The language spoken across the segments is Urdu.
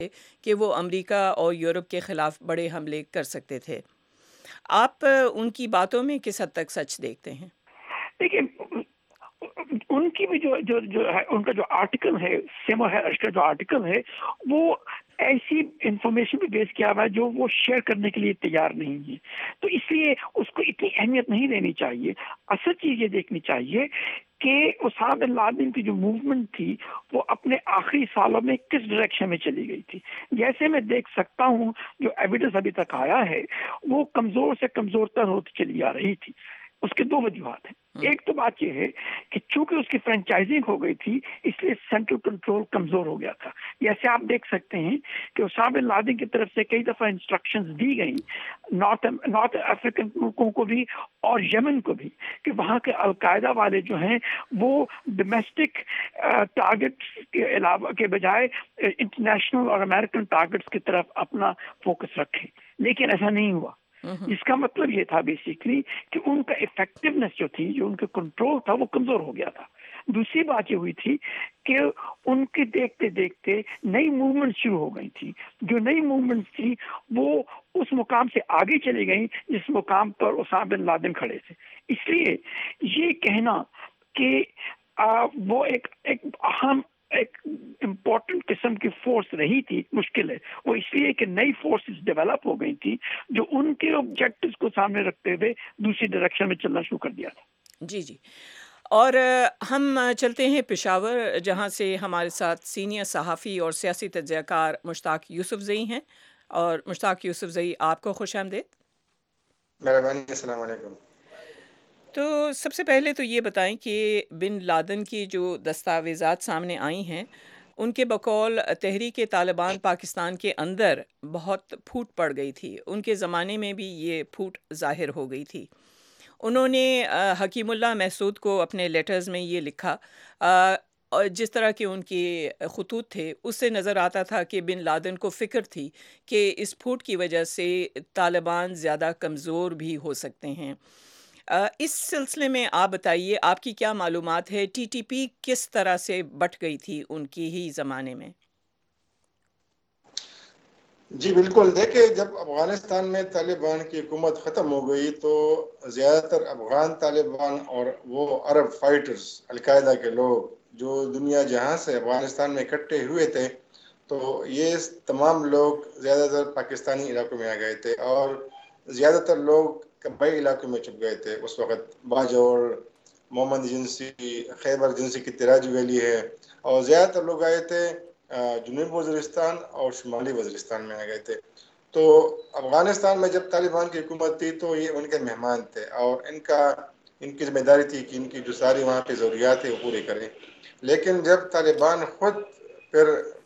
کہ وہ امریکہ اور یورپ کے خلاف بڑے حملے کر سکتے تھے۔ آپ ان کی باتوں میں کس حد تک سچ دیکھتے ہیں؟ دیکھیے، ان کی بھی جو ہے، ان کا جو آرٹیکل ہے، سیمو ہیرش کا جو آرٹیکل ہے، وہ ایسی انفارمیشن بھی بیس کیا ہوا ہے جو وہ شیئر کرنے کے لیے تیار نہیں ہے، تو اس لیے اس کو اتنی اہمیت نہیں دینی چاہیے۔ اصل چیز یہ دیکھنی چاہیے کہ اسامہ بن لادن کی جو موومنٹ تھی وہ اپنے آخری سالوں میں کس ڈائریکشن میں چلی گئی تھی۔ جیسے میں دیکھ سکتا ہوں جو ایویڈنس ابھی تک آیا ہے وہ کمزور سے کمزور تر ہوتی چلی آ رہی تھی۔ اس کے دو وجوہات ہیں۔ ایک تو بات یہ ہے کہ چونکہ اس کی فرینچائزنگ ہو گئی تھی اس لیے سینٹرل کنٹرول کمزور ہو گیا تھا۔ جیسے آپ دیکھ سکتے ہیں کہ اسامہ بن لادن کی طرف سے کئی دفعہ انسٹرکشنز دی گئیں نارتھ افریقن ملکوں کو بھی اور یمن کو بھی، کہ وہاں کے القاعدہ والے جو ہیں وہ ڈومیسٹک ٹارگٹس کے علاوہ کے بجائے انٹرنیشنل اور امریکن ٹارگٹس کی طرف اپنا فوکس رکھیں، لیکن ایسا نہیں ہوا۔ جس کا مطلب یہ تھا بیسیکلی کہ ان کا افیکٹونیس جو تھی، جو ان کا کنٹرول تھا، وہ کمزور ہو گیا تھا۔ دوسری بات یہ ہوئی تھی کہ ان کے دیکھتے دیکھتے نئی موومنٹ شروع ہو گئی تھی۔ جو نئی موومنٹ تھی وہ اس مقام سے آگے چلی گئی جس مقام پر اسامہ بن لادن کھڑے تھے۔ اس لیے یہ کہنا کہ وہ ایک اہم ایک امپورٹنٹ قسم کی فورس رہی تھی مشکل ہے، وہ اس لیے کہ نئی فورسز ڈیولپ ہو گئی تھی جو ان کے آبجیکٹوز کو سامنے رکھتے ہوئے دوسری ڈائریکشن میں چلنا شروع کر دیا تھا۔ جی جی، اور ہم چلتے ہیں پشاور، جہاں سے ہمارے ساتھ سینئر صحافی اور سیاسی تجزیہ کار مشتاق یوسف زئی ہیں۔ اور مشتاق یوسف زئی، آپ کو خوش آمدید۔ مہربانی، السلام علیکم۔ تو سب سے پہلے تو یہ بتائیں کہ بن لادن کی جو دستاویزات سامنے آئی ہیں ان کے بقول تحریک طالبان پاکستان کے اندر بہت پھوٹ پڑ گئی تھی، ان کے زمانے میں بھی یہ پھوٹ ظاہر ہو گئی تھی۔ انہوں نے حکیم اللہ محسود کو اپنے لیٹرز میں یہ لکھا، اور جس طرح کے ان کے خطوط تھے اس سے نظر آتا تھا کہ بن لادن کو فکر تھی کہ اس پھوٹ کی وجہ سے طالبان زیادہ کمزور بھی ہو سکتے ہیں۔ اس سلسلے میں آپ بتائیے، آپ کی کیا معلومات ہے؟ ٹی ٹی پی کس طرح سے بٹ گئی تھی ان کی ہی زمانے میں؟ جی بالکل، دیکھیں، جب افغانستان میں طالبان کی حکومت ختم ہو گئی تو زیادہ تر افغان طالبان اور وہ عرب فائٹرز، القاعدہ کے لوگ جو دنیا جہاں سے افغانستان میں اکٹھے ہوئے تھے، تو یہ تمام لوگ زیادہ تر پاکستانی علاقوں میں آ گئے تھے، اور زیادہ تر لوگ قبائلی علاقوں میں چھپ گئے تھے اس وقت۔ باجوڑ، محمد جنسی، خیبر جنسی کی تراج ویلی ہے، اور زیادہ تر لوگ آئے تھے جنوبی وزیرستان اور شمالی وزیرستان میں آ گئے تھے۔ تو افغانستان میں جب طالبان کی حکومت تھی تو یہ ان کے مہمان تھے، اور ان کی ذمہ داری تھی کہ ان کی جو ساری وہاں پہ ضروریات ہیں وہ پوری کریں۔ لیکن جب طالبان خود پھر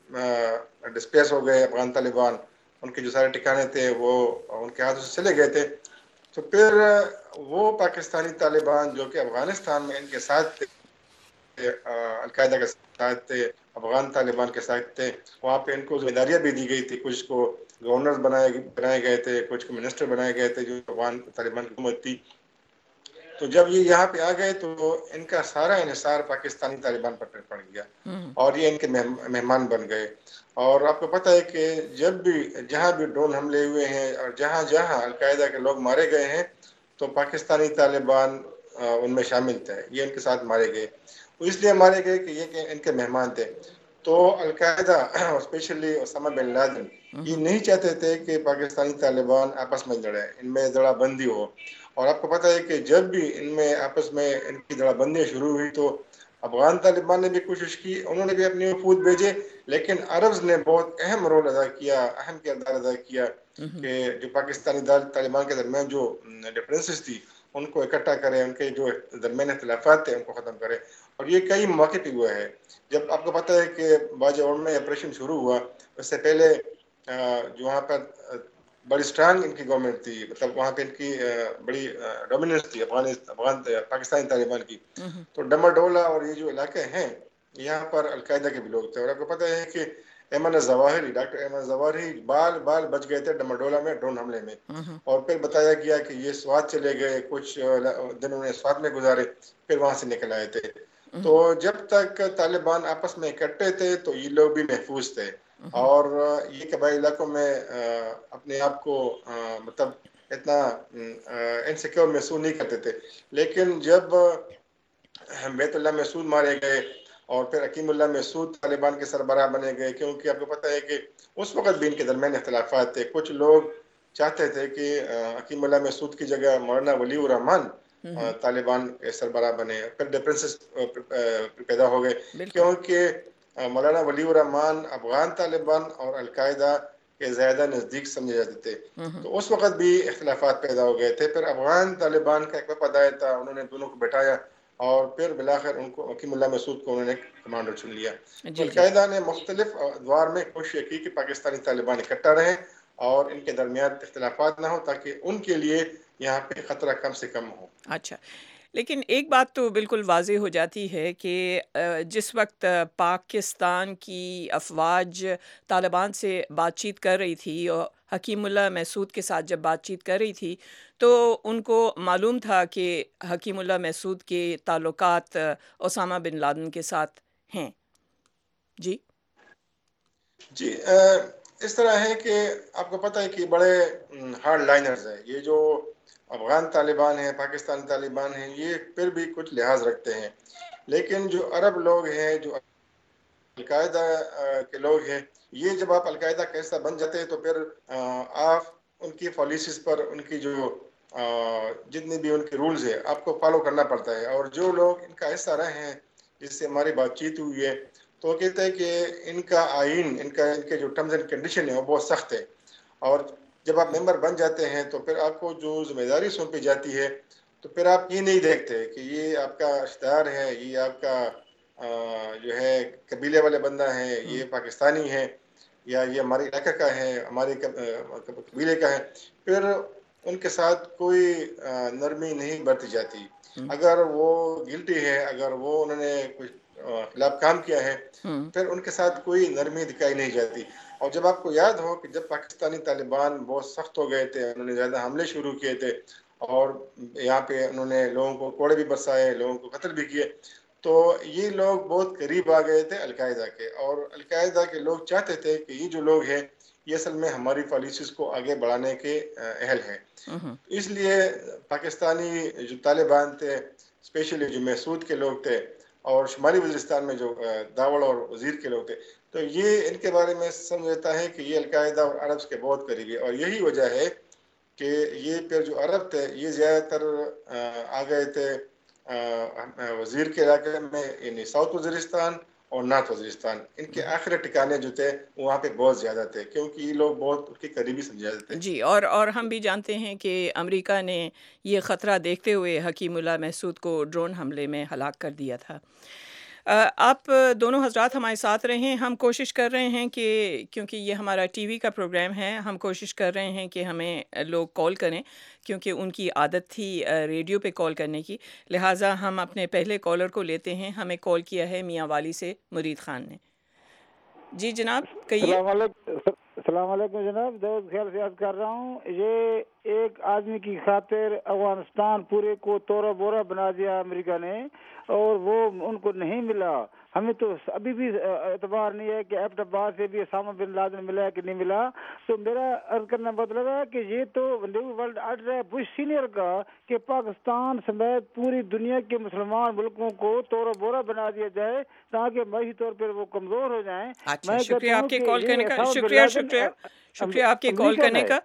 ڈسپلیس ہو گئے، افغان طالبان، ان کے جو سارے ٹھکانے تھے وہ ان کے ہاتھوں سے چلے گئے تھے، تو پھر وہ پاکستانی طالبان جو کہ افغانستان میں ان کے ساتھ تھے، القاعدہ کے ساتھ تھے، افغان طالبان کے ساتھ تھے، وہاں پہ ان کو ذمہ داریاں بھی دی گئی تھی، کچھ کو گورنر بنائے گئے تھے، کچھ کو منسٹر بنائے گئے تھے جو افغان طالبان کی حکومت تھی۔ تو جب یہ یہاں پہ آ گئے تو ان کا سارا انحصار پاکستانی طالبان پر پڑ گیا، اور یہ ان کے مہمان بن گئے۔ اور آپ کو پتہ ہے کہ جب بھی جہاں بھی ڈرون حملے ہوئے ہیں اور جہاں جہاں القاعدہ کے لوگ مارے گئے ہیں تو پاکستانی طالبان ان میں شامل تھے، یہ ان کے ساتھ مارے گئے۔ اس لیے مارے گئے کہ یہ ان کے مہمان تھے۔ تو Al Qaeda especially Osama bin Laden یہ نہیں چاہتے تھے کہ پاکستانی طالبان آپس میں لڑیں، ان میں دڑا بندی ہو۔ اور آپ کو پتہ ہے کہ جب بھی ان میں آپس میں ان کی دڑا بندیاں شروع ہوئی تو افغان طالبان نے بھی کوشش کی، انہوں نے بھی اپنے وفود بھیجے، لیکن عربز نے بہت اہم رول ادا کیا، اہم کردار ادا کیا کہ جو پاکستانی طالبان کے درمیان جو ڈفرینسز تھی ان کو اکٹھا کرے، ان کے جو درمیان اختلافات تھے ان کو ختم کرے۔ اور یہ کئی موقع پہ ہوا ہے۔ جب آپ کو پتہ ہے کہ باجوڑ میں آپریشن شروع ہوا، اس سے پہلے جو وہاں پر بڑی اسٹرانگ ان کی گورنمنٹ تھی، مطلب وہاں پہ ان کی بڑی ڈومیننس تھی پاکستانی طالبان کی، تو ڈمرڈولا اور یہ جو علاقے ہیں یہاں پر القاعدہ کے بھی لوگ تھے۔ اور آپ کو پتہ ہے کہ Ayman al Zawahiri, doctor Ayman al Zawahiri بال بچ گئے تھے ڈمرڈولا میں ڈرون حملے میں، اور پھر بتایا گیا کہ یہ سوات چلے گئے، کچھ دن انہیں سوات میں گزارے، پھر وہاں سے نکل آئے تھے۔ تو جب تک طالبان آپس میں اکٹھے تھے تو یہ لوگ بھی محفوظ تھے، اور یہ قبائلی علاقوں میں اپنے آپ کو مطلب اتنا انسیکیور محسوس نہیں کرتے تھے. لیکن جب بیت اللہ محسود مارے گئے اور پھر حکیم اللہ محسود طالبان کے سربراہ بنے گئے، کیونکہ آپ کو پتہ ہے کہ اس وقت بھی ان کے درمیان اختلافات تھے. کچھ لوگ چاہتے تھے کہ حکیم اللہ محسود کی جگہ مولانا ولی الرحمان طالبان کے سربراہ بنے. پھر ڈفرینسز پیدا ہو گئے کیونکہ مولانا ولی الرحمان افغان طالبان اور القاعدہ کے زیادہ نزدیک سمجھے جاتے تھے. تو اس وقت بھی اختلافات پیدا ہو گئے تھے. پھر افغان طالبان کا ایک وفد آیا تھا، انہوں نے دونوں کو بٹھایا اور پھر بلاخر ان کو حکیم اللہ محسود کو انہوں نے کمانڈر چن لیا. تو القاعدہ نے مختلف ادوار میں کوشش کی کہ پاکستانی طالبان اکٹھا رہیں اور ان کے درمیان اختلافات نہ ہو تاکہ ان کے لیے یہاں پہ خطرہ کم سے کم ہو. اچھا، لیکن ایک بات تو بالکل واضح ہو جاتی ہے کہ جس وقت پاکستان کی افواج طالبان سے بات چیت کر رہی تھی اور حکیم اللہ محسود کے ساتھ جب بات چیت کر رہی تھی تو ان کو معلوم تھا کہ حکیم اللہ محسود کے تعلقات اسامہ بن لادن کے ساتھ ہیں. جی اس طرح ہے کہ آپ کو پتہ ہے کہ بڑے ہارڈ لائنرز ہیں یہ جو افغان طالبان ہیں، پاکستانی طالبان ہیں، یہ پھر بھی کچھ لحاظ رکھتے ہیں. لیکن جو عرب لوگ ہیں، جو القاعدہ کے لوگ ہیں، یہ جب آپ القاعدہ کا حصہ بن جاتے ہیں تو پھر آپ ان کی پالیسیز پر، ان کی جو جتنے بھی ان کے رولز ہیں آپ کو فالو کرنا پڑتا ہے. اور جو لوگ ان کا حصہ رہے ہیں جس سے ہماری بات چیت ہوئی ہے تو وہ کہتے ہیں کہ ان کا آئین، ان کے جو ٹرمز اینڈ کنڈیشن ہیں وہ بہت سخت ہے. اور جب آپ ممبر بن جاتے ہیں تو پھر آپ کو جو ذمہ داری سونپی جاتی ہے تو پھر آپ یہ نہیں دیکھتے کہ یہ آپ کا رشتہ دار ہے، یہ آپ کا جو ہے قبیلے والے بندہ ہیں، یہ پاکستانی ہیں یا یہ ہمارے علاقے کا ہے، ہمارے قبیلے کا ہے. پھر ان کے ساتھ کوئی نرمی نہیں برتی جاتی. اگر وہ گلٹی ہے، اگر وہ انہوں نے کچھ خلاف کام کیا ہے پھر ان کے ساتھ کوئی نرمی دکھائی نہیں جاتی. اور جب آپ کو یاد ہو کہ جب پاکستانی طالبان بہت سخت ہو گئے تھے، انہوں نے زیادہ حملے شروع کیے تھے اور یہاں پہ انہوں نے لوگوں کو کوڑے بھی برسائے، لوگوں کو قتل بھی کیے، تو یہ لوگ بہت قریب آ گئے تھے القاعدہ کے. اور القاعدہ کے لوگ چاہتے تھے کہ یہ جو لوگ ہیں یہ اصل میں ہماری پالیسیز کو آگے بڑھانے کے اہل ہیں. اس لیے پاکستانی جو طالبان تھے، اسپیشلی جو محسود کے لوگ تھے اور شمالی وزیرستان میں جو داوڑ اور وزیر کے لوگ تھے، تو یہ ان کے بارے میں سمجھتا ہے کہ یہ القاعدہ اور عرب کے بہت قریبی ہے. اور یہی وجہ ہے کہ یہ پھر جو عرب تھے یہ زیادہ تر آ گئے تھے وزیر کے علاقے میں، یعنی ساؤتھ وزیرستان اور نارتھ وزیرستان. ان کے آخری ٹھکانے جو تھے وہاں پہ بہت زیادہ تھے کیونکہ یہ لوگ بہت ان کے قریبی سمجھے جاتے تھے. جی، اور ہم بھی جانتے ہیں کہ امریکہ نے یہ خطرہ دیکھتے ہوئے حکیم اللہ محسود کو ڈرون حملے میں ہلاک کر دیا تھا. آپ دونوں حضرات ہمارے ساتھ رہیں. ہم کوشش کر رہے ہیں کہ کیونکہ یہ ہمارا ٹی وی کا پروگرام ہے، ہم کوشش کر رہے ہیں کہ ہمیں لوگ کال کریں کیونکہ ان کی عادت تھی ریڈیو پہ کال کرنے کی. لہٰذا ہم اپنے پہلے کالر کو لیتے ہیں. ہمیں کال کیا ہے میاں والی سے مرید خان نے. جی جناب کہیے. السلام علیکم جناب، دعوت خیال سے عرض کر رہا ہوں. یہ ایک آدمی کی خاطر افغانستان پورے کو توڑا بورا بنا دیا امریکہ نے، اور وہ ان کو نہیں ملا. ہمیں تو ابھی بھی اعتبار نہیں ہے کہ ایبٹ عباس سے بھی اسامہ بن لادن ملا ہے کہ نہیں ملا. تو میرا عرض کرنا مطلب ہے کہ یہ تو نیو ورلڈ آرڈر ہے بش سینئر کا کہ پاکستان سمیت پوری دنیا کے مسلمان ملکوں کو توڑا بورا بنا دیا جائے تاکہ معاشی طور پر وہ کمزور ہو جائیں. اچھا، شکریہ آپ کے کال کرنے کا. شکریہ آپ کے کال کرنے کا.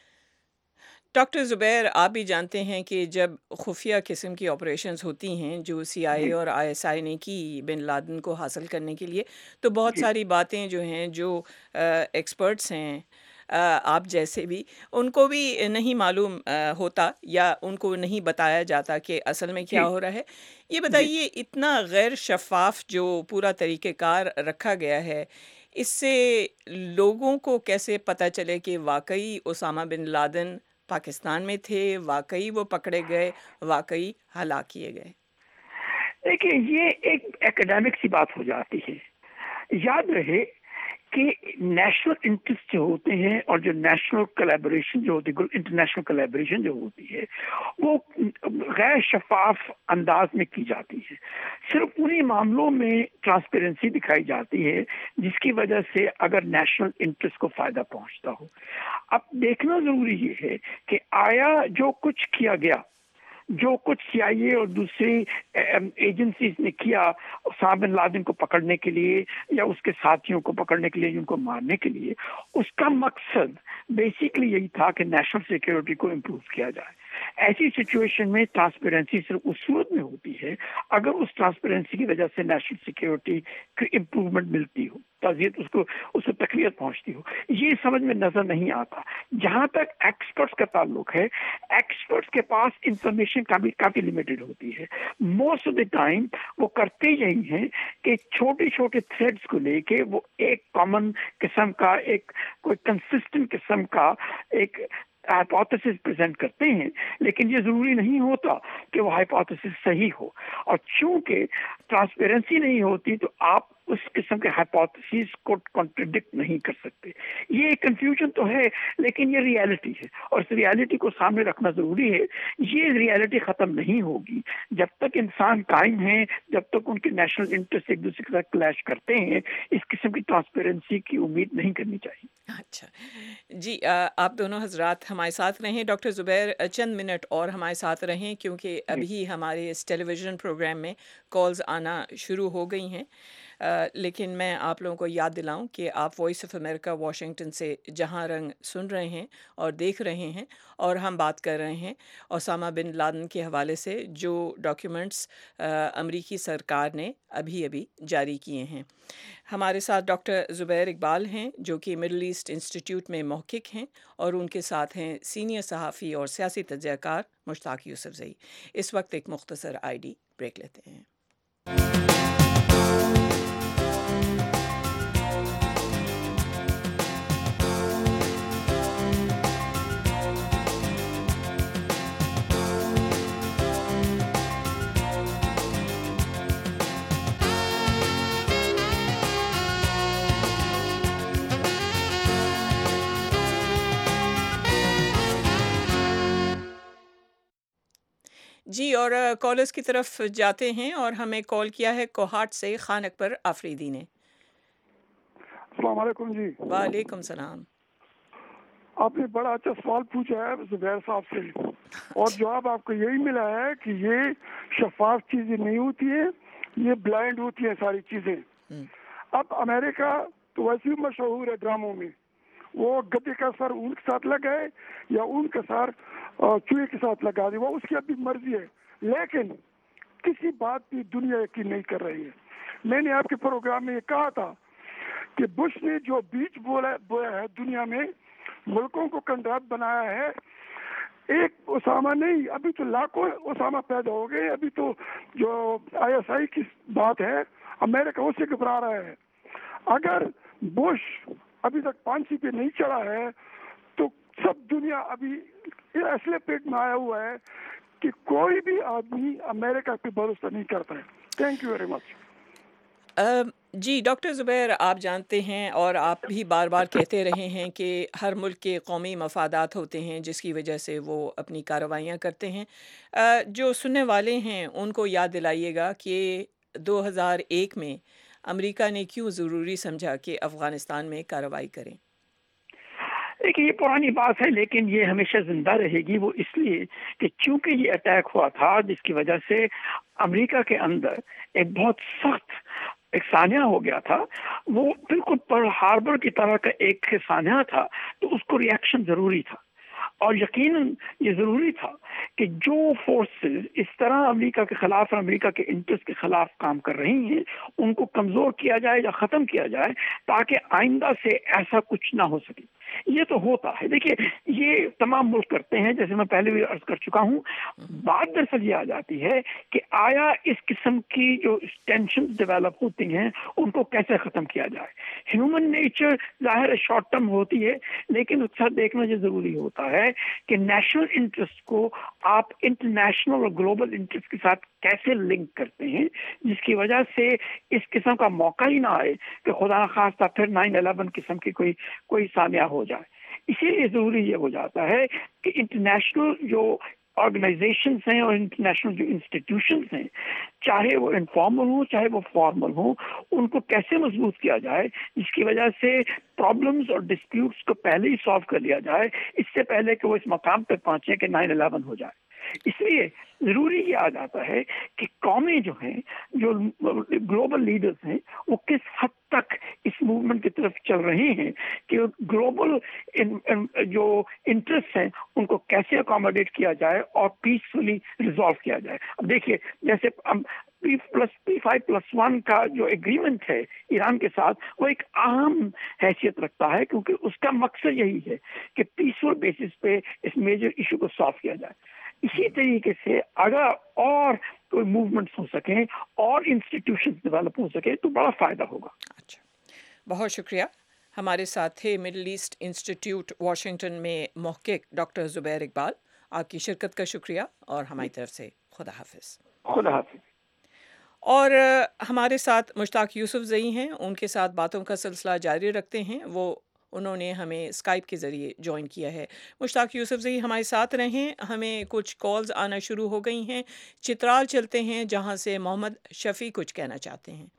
ڈاکٹر زبیر، آپ بھی جانتے ہیں کہ جب خفیہ قسم کی آپریشنز ہوتی ہیں جو سی آئی اے اور آئی ایس آئی نے کی بن لادن کو حاصل کرنے کے لیے، تو بہت ساری باتیں جو ہیں جو ایکسپرٹس ہیں آپ جیسے بھی، ان کو بھی نہیں معلوم ہوتا یا ان کو نہیں بتایا جاتا کہ اصل میں کیا ہو رہا ہے. یہ بتائیے، اتنا غیر شفاف جو پورا طریقہ کار رکھا گیا ہے، اس سے لوگوں کو کیسے پتہ چلے کہ واقعی اسامہ بن لادن پاکستان میں تھے، واقعی وہ پکڑے گئے، واقعی ہلاک کیے گئے؟ دیکھیں، یہ ایک ایکڈیمک سی بات ہو جاتی ہے. یاد رہے کہ نیشنل انٹرسٹ جو ہوتے ہیں اور جو نیشنل کلیبریشن جو ہوتی ہے، انٹرنیشنل کلیبریشن جو ہوتی ہے، وہ غیر شفاف انداز میں کی جاتی ہے. صرف انہی معاملوں میں ٹرانسپیرنسی دکھائی جاتی ہے جس کی وجہ سے اگر نیشنل انٹرسٹ کو فائدہ پہنچتا ہو. اب دیکھنا ضروری یہ ہے کہ آیا جو کچھ کیا گیا، جو کچھ سی آئی اے اور دوسری ایجنسیز نے کیا اسامہ بن لادن کو پکڑنے کے لیے یا اس کے ساتھیوں کو پکڑنے کے لیے، جن کو مارنے کے لیے، اس کا مقصد بیسیکلی یہی تھا کہ نیشنل سیکیورٹی کو امپروو کیا جائے. ایسی سچویشن میں ٹرانسپیرنسی صرف اس صورت میں ہوتی ہے اگر اس ٹرانسپیرنسی کی وجہ سے نیشنل سیکیورٹی کی امپروومنٹ ملتی ہو، تزید اس کو تقویت پہنچتی ہو. یہ سمجھ میں نظر نہیں آتا. جہاں تک ایکسپرٹس کا تعلق ہے، ایکسپرٹس کے پاس انفارمیشن کافی لمیٹڈ ہوتی ہے. موسٹ آف دا ٹائم وہ کرتے یہی ہیں کہ چھوٹے چھوٹے تھریڈس کو لے کے وہ ایک کامن قسم کا، ایک کوئی کنسسٹنٹ قسم کا ایک ہائپوتھیسس پریزنٹ کرتے ہیں، لیکن یہ ضروری نہیں ہوتا کہ وہ ہائپوتھیسس صحیح ہو. اور چونکہ ٹرانسپیرنسی نہیں ہوتی تو آپ اس قسم کے ہائپوتھیسس کو کانٹرڈکٹ نہیں کر سکتے. یہ کنفیوژن تو ہے لیکن یہ ریالٹی ہے اور اس ریالٹی کو سامنے رکھنا ضروری ہے. یہ ریالٹی ختم نہیں ہوگی جب تک انسان قائم ہیں، جب تک ان کے نیشنل انٹرسٹ ایک دوسرے کے ساتھ کلیش کرتے ہیں. اس قسم کی ٹرانسپیرنسی کی امید نہیں کرنی چاہیے. اچھا جی، آپ دونوں حضرات ہمارے ساتھ رہیں. ڈاکٹر زبیر چند منٹ اور ہمارے ساتھ رہیں کیونکہ ابھی ہمارے اس ٹیلی ویژن پروگرام میں کالز آنا شروع ہو گئی ہیں. لیکن میں آپ لوگوں کو یاد دلاؤں کہ آپ وائس آف امریکہ واشنگٹن سے جہاں رنگ سن رہے ہیں اور دیکھ رہے ہیں، اور ہم بات کر رہے ہیں اسامہ بن لادن کے حوالے سے جو ڈاکیومنٹس امریکی سرکار نے ابھی جاری کیے ہیں. ہمارے ساتھ ڈاکٹر زبیر اقبال ہیں جو کہ مڈل ایسٹ انسٹیٹیوٹ میں محقق ہیں، اور ان کے ساتھ ہیں سینئر صحافی اور سیاسی تجزیہ کار مشتاق یوسفزئی. اس وقت ایک مختصر آئی ڈی بریک لیتے ہیں. جی، اور کالرز کی طرف جاتے ہیں، اور ہمیں کال کیا ہے کوہاٹ سے خان اکبر آفریدی نے. السلام علیکم جی. وعلیکم السلام. آپ نے بڑا اچھا سوال پوچھا ہے زبیر صاحب سے، اور جواب آپ کو یہی ملا ہے کہ یہ شفاف چیزیں نہیں ہوتی ہیں، یہ بلائنڈ ہوتی ہیں ساری چیزیں. اب امریکہ تو ویسے بھی مشہور ہے ڈراموں میں، وہ گدے کا سر اون کے ساتھ لگائے یا اون کا سر چوہے کے ساتھ لگا دے، وہ اس کی اپنی مرضی ہے. لیکن کسی بات بھی دنیا یقین نہیں کر رہی ہے. میں نے آپ کے پروگرام میں یہ کہا تھا کہ بش نے جو بیج بویا ہے دنیا میں، ملکوں کو کنڈرات بنایا ہے. ایک اسامہ نہیں، ابھی تو لاکھوں اسامہ پیدا ہو گئے. ابھی تو جو آئی ایس آئی کی بات ہے، امریکہ اس سے گھبرا رہا ہے. اگر بش ابھی تک پھانسی پہ نہیں چڑھا ہے تو سب دنیا ابھی ایسے پیٹ میں آیا ہوا ہے کہ کوئی بھی آدمی امریکہ پہ بھروسہ نہیں کرتا ہے. Thank you very much. جی ڈاکٹر زبیر، آپ جانتے ہیں اور آپ بھی بار بار کہتے رہے ہیں کہ ہر ملک کے قومی مفادات ہوتے ہیں جس کی وجہ سے وہ اپنی کارروائیاں کرتے ہیں. جو سننے والے ہیں ان کو یاد دلائیے گا کہ 2001 میں امریکہ نے کیوں ضروری سمجھا کہ افغانستان میں کارروائی کریں. دیکھیے یہ پرانی بات ہے لیکن یہ ہمیشہ زندہ رہے گی. وہ اس لیے کہ چونکہ یہ اٹیک ہوا تھا جس کی وجہ سے امریکہ کے اندر ایک بہت سخت ایک سانحہ ہو گیا تھا. وہ بالکل پرل ہاربر کی طرح کا ایک سانحہ تھا، تو اس کو ریئیکشن ضروری تھا. اور یقیناً یہ ضروری تھا کہ جو فورسز اس طرح امریکہ کے خلاف اور امریکہ کے انٹرسٹ کے خلاف کام کر رہی ہیں ان کو کمزور کیا جائے یا ختم کیا جائے تاکہ آئندہ سے ایسا کچھ نہ ہو سکے. یہ تو ہوتا ہے. دیکھیے یہ تمام ملک کرتے ہیں, جیسے میں پہلے بھی عرض کر چکا ہوں. بات دراصل یہ آ جاتی ہے کہ آیا اس قسم کی جو ٹینشن ڈیولپ ہوتی ہیں ان کو کیسے ختم کیا جائے. ہیومن نیچر ظاہر شارٹ ٹرم ہوتی ہے, لیکن اس کا دیکھنا یہ ضروری ہوتا ہے کہ نیشنل انٹرسٹ کو آپ انٹرنیشنل اور گلوبل انٹرسٹ کے ساتھ کیسے لنک کرتے ہیں, جس کی وجہ سے اس قسم کا موقع ہی نہ آئے کہ خدا نخواستہ پھر 9/11 قسم کی کوئی سانیہ ہو جائے. اسی لیے ضروری یہ ہو جاتا ہے کہ انٹرنیشنل جو آرگنائزیشنز ہیں اور انٹرنیشنل جو انسٹیٹیوشنز ہیں, چاہے وہ انفارمل ہوں چاہے وہ فارمل ہوں, ان کو کیسے مضبوط کیا جائے جس کی وجہ سے پرابلمز اور ڈسپیوٹس کو پہلے ہی سالو کر لیا جائے, اس سے پہلے کہ وہ اس مقام پہ پہنچے کہ 9/11 ہو جائے. اس لیے ضروری یہ آ جاتا ہے کہ قومیں جو ہیں, جو گلوبل لیڈرز ہیں, وہ کس حد تک اس موومنٹ کی طرف چل رہے ہیں کہ گلوبل جو انٹرسٹ ہیں ان کو کیسے اکوموڈیٹ کیا جائے اور پیسفلی ریزالو کیا جائے. اب دیکھیے جیسے P5+1 کا جو ایگریمنٹ ہے ایران کے ساتھ, وہ ایک اہم حیثیت رکھتا ہے کیونکہ اس کا مقصد یہی ہے کہ پیسفل بیسس پہ اس میجر ایشو کو سالو کیا جائے. اسی طریقے سے اگر اور کوئی موومنٹس ہو سکیں اور انسٹیٹیوشنز ڈیولپ ہو سکے تو بڑا فائدہ ہوگا. اچھا, بہت شکریہ. ہمارے ساتھ تھے مڈل ایسٹ انسٹیٹیوٹ واشنگٹن میں محقق ڈاکٹر زبیر اقبال. آپ کی شرکت کا شکریہ اور ہماری طرف سے خدا حافظ. خدا حافظ. اور ہمارے ساتھ مشتاق یوسف زئی ہیں, ان کے ساتھ باتوں کا سلسلہ جاری رکھتے ہیں. انہوں نے ہمیں اسکائپ کے ذریعے جوائن کیا ہے. مشتاق یوسف زئی ہمارے ساتھ رہیں. ہمیں کچھ کالز آنا شروع ہو گئی ہیں. چترال چلتے ہیں جہاں سے محمد شفیع کچھ کہنا چاہتے ہیں.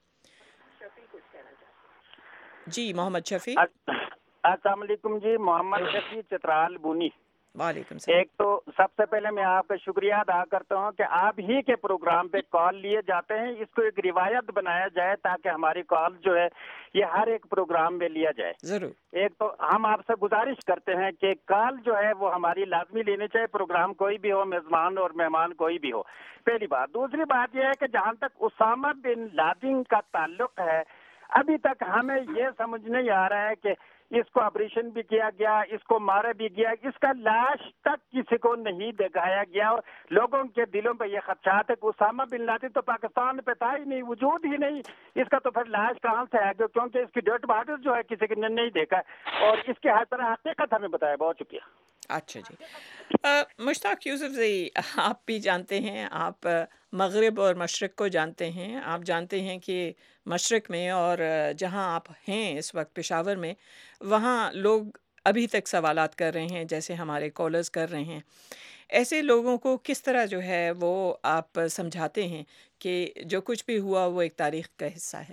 جی محمد شفیع. السلام علیکم جی, محمد شفیع چترال بونی. وعلیکم السلام. ایک تو سب سے پہلے میں آپ کا شکریہ ادا کرتا ہوں کہ آپ ہی کے پروگرام پہ کال لیے جاتے ہیں. اس کو ایک روایت بنایا جائے تاکہ ہماری کال جو ہے یہ ہر ایک پروگرام میں لیا جائے. ضرور. ایک تو ہم آپ سے گزارش کرتے ہیں کہ کال جو ہے وہ ہماری لازمی لینی چاہیے, پروگرام کوئی بھی ہو, میزبان اور مہمان کوئی بھی ہو. پہلی بات. دوسری بات یہ ہے کہ جہاں تک اسامہ بن لادن کا تعلق ہے, ابھی تک ہمیں یہ سمجھ نہیں آ رہا ہے کہ اس کو آپریشن بھی کیا گیا, اس کو مارا بھی گیا, اس کا لاش تک کسی کو نہیں دکھایا گیا. اور لوگوں کے دلوں پہ یہ خدشات ہے کہ اسامہ بن لادن تو پاکستان پہ تھا ہی نہیں, وجود ہی نہیں, اس کا تو پھر لاش کہاں سے آئے گا, کیونکہ اس کی ڈیڈ باڈی جو ہے کسی نے نہیں دیکھا اور اس کے ہر طرح حقیقت ہمیں بتایا. بہت شکریہ. اچھا جی. مشتاق یوسف زئی, آپ بھی جانتے ہیں, آپ مغرب اور مشرق کو جانتے ہیں. آپ جانتے ہیں کہ مشرق میں اور جہاں آپ ہیں اس وقت پشاور میں, وہاں لوگ ابھی تک سوالات کر رہے ہیں جیسے ہمارے کالرز کر رہے ہیں. ایسے لوگوں کو کس طرح جو ہے وہ آپ سمجھاتے ہیں کہ جو کچھ بھی ہوا وہ ایک تاریخ کا حصہ ہے؟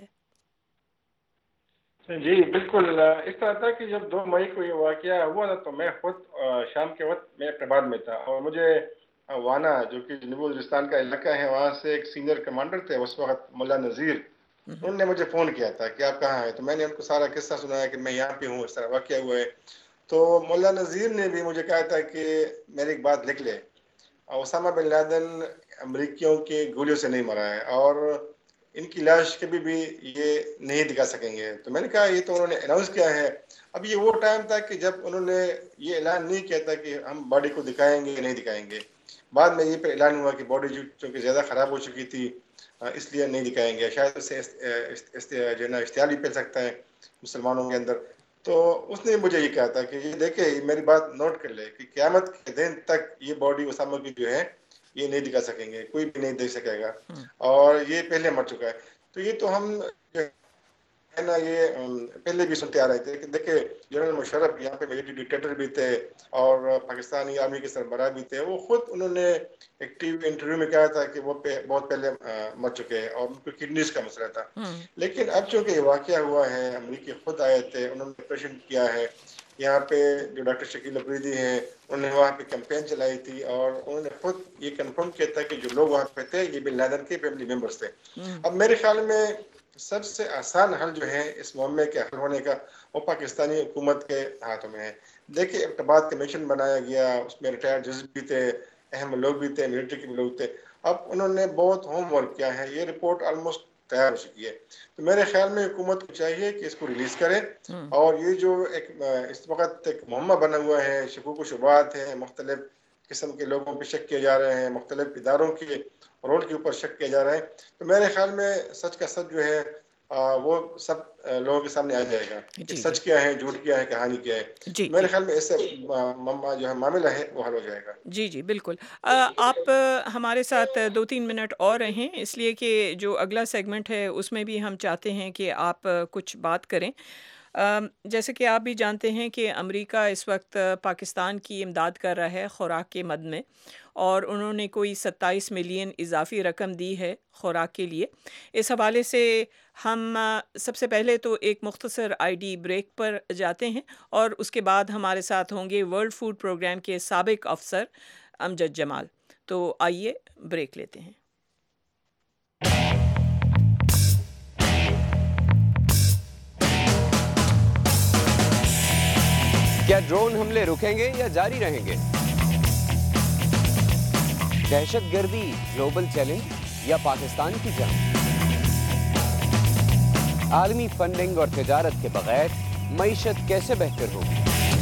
جی بالکل اس طرح تھا کہ جب 2 مئی کو یہ واقعہ ہوا تھا تو میں خود شام کے وقت میں اقتباد میں تھا, اور مجھے وانا جو کہ جنوب وزیرستان کا علاقہ ہے وہاں سے ایک سینئر کمانڈر تھے اس وقت, ملا نذیر, انہوں نے مجھے فون کیا تھا کہ آپ کہاں ہیں. تو میں نے ان کو سارا قصہ سنایا کہ میں یہاں پہ ہوں, اس طرح واقعہ ہوا ہے. تو ملا نذیر نے بھی مجھے کہا تھا کہ میری ایک بات لکھ لے, اسامہ بن لادن امریکیوں کے گولیوں سے نہیں مرا ہے اور ان کی لاش کبھی بھی یہ نہیں دکھا سکیں گے. تو میں نے کہا یہ تو انہوں نے اناؤنس کیا ہے. اب یہ وہ ٹائم تھا کہ جب انہوں نے یہ اعلان نہیں کیا تھا کہ ہم باڈی کو دکھائیں گے یا نہیں دکھائیں گے. بعد میں یہ پہ اعلان ہوا کہ باڈی چونکہ زیادہ خراب ہو چکی تھی اس لیے نہیں دکھائیں گے, شاید اس سے جو ہے نا اشتعال بھی پھیل سکتا ہے مسلمانوں کے اندر. تو اس نے مجھے یہ کہا تھا کہ یہ دیکھے, میری بات نوٹ کر لے کہ قیامت کے دن تک یہ باڈی اسامہ کی جو ہے یہ نہیں دکھا سکیں گے, کوئی بھی نہیں دیکھ سکے گا, اور یہ پہلے مر چکا ہے. تو یہ تو ہم ہے نا یہ پہلے بھی سنتے آ رہے تھے کہ دیکھیں جنرل مشرف یہاں پہ ملٹری ڈکٹیٹر بھی تھے اور پاکستانی آرمی کے سربراہ بھی تھے. وہ خود انہوں نے ایک ٹی وی انٹرویو میں کہا تھا کہ وہ بہت پہلے مر چکے ہیں اور ان کو کڈنیز کا مسئلہ تھا. لیکن اب چونکہ یہ واقعہ ہوا ہے, امریکی خود آئے تھے, انہوں نے آپریشن کیا ہے. یہاں پہ جو ڈاکٹر شکیل افریدی ہیں انہوں نے وہاں پہ کیمپین چلائی تھی اور انہوں نے خود یہ کنفرم کیا تھا کہ جو لوگ وہاں پہ تھے یہ بن لادن کے فیملی ممبرس تھے. اب میرے خیال میں سب سے آسان حل جو ہے اس معاملے کے حل ہونے کا وہ پاکستانی حکومت کے ہاتھوں میں ہے. دیکھیے اقتباد کمیشن بنایا گیا, اس میں ریٹائرڈ جج بھی تھے, اہم لوگ بھی تھے, ملٹری کے بھی لوگ تھے. اب انہوں نے بہت ہوم ورک کیا ہے. یہ رپورٹ آلموسٹ تیار ہو چکی ہے. تو میرے خیال میں حکومت کو چاہیے کہ اس کو ریلیز کرے. اور یہ جو ایک اس وقت ایک معمہ بنا ہوا ہے، شکوک و شبہات ہیں، مختلف قسم کے لوگوں پہ شک کیے جا رہے ہیں، مختلف اداروں کے رول کے اوپر شک کیے جا رہے ہیں، تو میرے خیال میں سچ کا سچ جو ہے وہ سب لوگوں کے سامنے آ جائے گا کہ سچ کیا ہے، جھوٹ کیا ہے، کہانی کیا ہے. میرے خیال میں اس سے جو ہے معاملہ ہے وہ حل ہو جائے گا. جی بالکل. آپ ہمارے ساتھ 2-3 منٹ اور رہیں، اس لیے کہ جو اگلا سیگمنٹ ہے اس میں بھی ہم چاہتے ہیں کہ آپ کچھ بات کریں. جیسے کہ آپ بھی جانتے ہیں کہ امریکہ اس وقت پاکستان کی امداد کر رہا ہے خوراک کے مد میں، اور انہوں نے کوئی 27 ملین اضافی رقم دی ہے خوراک کے لیے. اس حوالے سے ہم سب سے پہلے تو ایک مختصر ID بریک پر جاتے ہیں، اور اس کے بعد ہمارے ساتھ ہوں گے ورلڈ فوڈ پروگرام کے سابق افسر امجد جمال. تو آئیے بریک لیتے ہیں. کیا ڈرون حملے رکیں گے یا جاری رہیں گے؟ دہشت گردی گلوبل چیلنج یا پاکستان کی جنگ؟ عالمی فنڈنگ اور تجارت کے بغیر معیشت کیسے بہتر ہوگی؟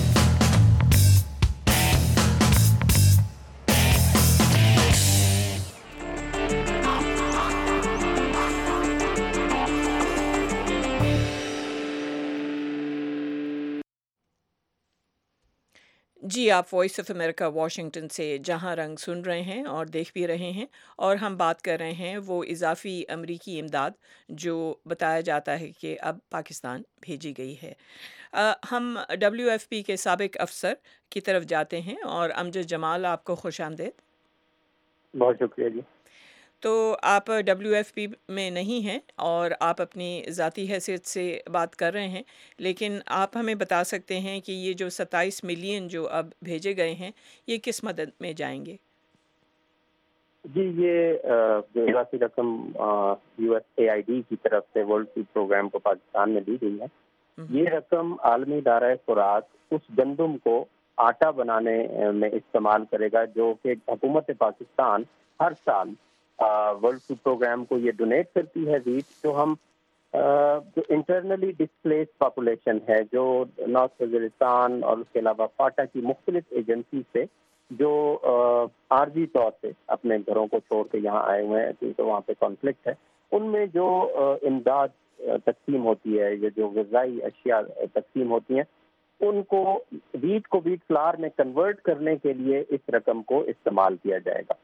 جی، آپ وائس آف امریکہ واشنگٹن سے جہاں رنگ سن رہے ہیں اور دیکھ بھی رہے ہیں، اور ہم بات کر رہے ہیں وہ اضافی امریکی امداد جو بتایا جاتا ہے کہ اب پاکستان بھیجی گئی ہے. ہم WFP کے سابق افسر کی طرف جاتے ہیں، اور امجد جمال آپ کو خوش آمدید. بہت شکریہ جی. تو آپ WFP میں نہیں ہیں اور آپ اپنی ذاتی حیثیت سے بات کر رہے ہیں، لیکن آپ ہمیں بتا سکتے ہیں کہ یہ جو 27 ملین جو اب بھیجے گئے ہیں یہ کس مدد میں جائیں گے؟ جی، یہ جو اضافی رقم USAID کی طرف سے ورلڈ فوڈ پروگرام کو پاکستان میں دی گئی ہے، یہ رقم عالمی ادارہ خوراک اس گندم کو آٹا بنانے میں استعمال کرے گا جو کہ حکومت پاکستان ہر سال ورلڈ فوڈ پروگرام کو یہ ڈونیٹ کرتی ہے. ویٹ جو ہم جو انٹرنلی ڈسپلیس پاپولیشن ہے جو نارتھ وزیرستان اور اس کے علاوہ فاٹا کی مختلف ایجنسی سے جو عارضی طور سے اپنے گھروں کو چھوڑ کے یہاں آئے ہوئے ہیں کیونکہ وہاں پہ کانفلکٹ ہے، ان میں جو امداد تقسیم ہوتی ہے، یہ جو غذائی اشیاء تقسیم ہوتی ہیں، ان کو ویٹ فلار میں کنورٹ کرنے کے لیے اس رقم کو استعمال کیا جائے گا.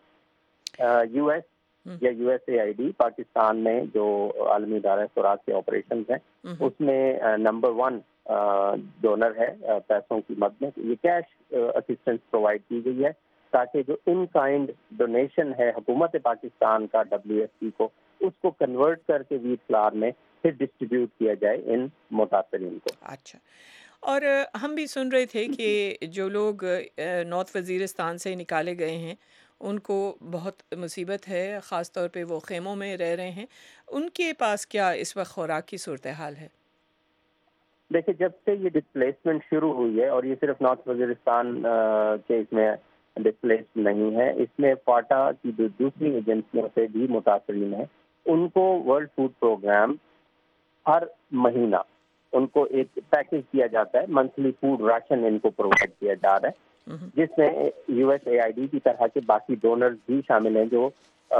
US یا USAID پاکستان میں جو عالمی ادارہ خوراک کے آپریشنز ہیں اس میں نمبر 1 ڈونر ہے پیسوں کی مد میں. یہ کیش اسسٹنس پرووائڈ کی گئی ہے تاکہ جو ان کائنڈ ڈونیشن ہے حکومت پاکستان کا WFP کو، اس کو کنورٹ کر کے ویٹ فلار میں پھر ڈسٹریبیوٹ کیا جائے ان متاثرین کو. اچھا، اور ہم بھی سن رہے تھے کہ جو لوگ نارتھ وزیرستان سے نکالے گئے ہیں ان کو بہت مصیبت ہے، خاص طور پہ وہ خیموں میں رہ رہے ہیں، ان کے پاس کیا اس وقت خوراک کی صورتحال ہے؟ دیکھیں، جب سے یہ ڈسپلیسمنٹ شروع ہوئی ہے، اور یہ صرف نارتھ وزیرستان کے اس میں ڈسپلیس نہیں ہے، اس میں فاٹا کی دوسری ایجنسیوں سے بھی متاثرین ہیں، ان کو ورلڈ فوڈ پروگرام ہر مہینہ ان کو ایک پیکج کیا جاتا ہے، منتھلی فوڈ راشن ان کو پرووائڈ کیا جا رہا ہے، جس میں USAID کی طرح کے باقی ڈونرز بھی شامل ہیں جو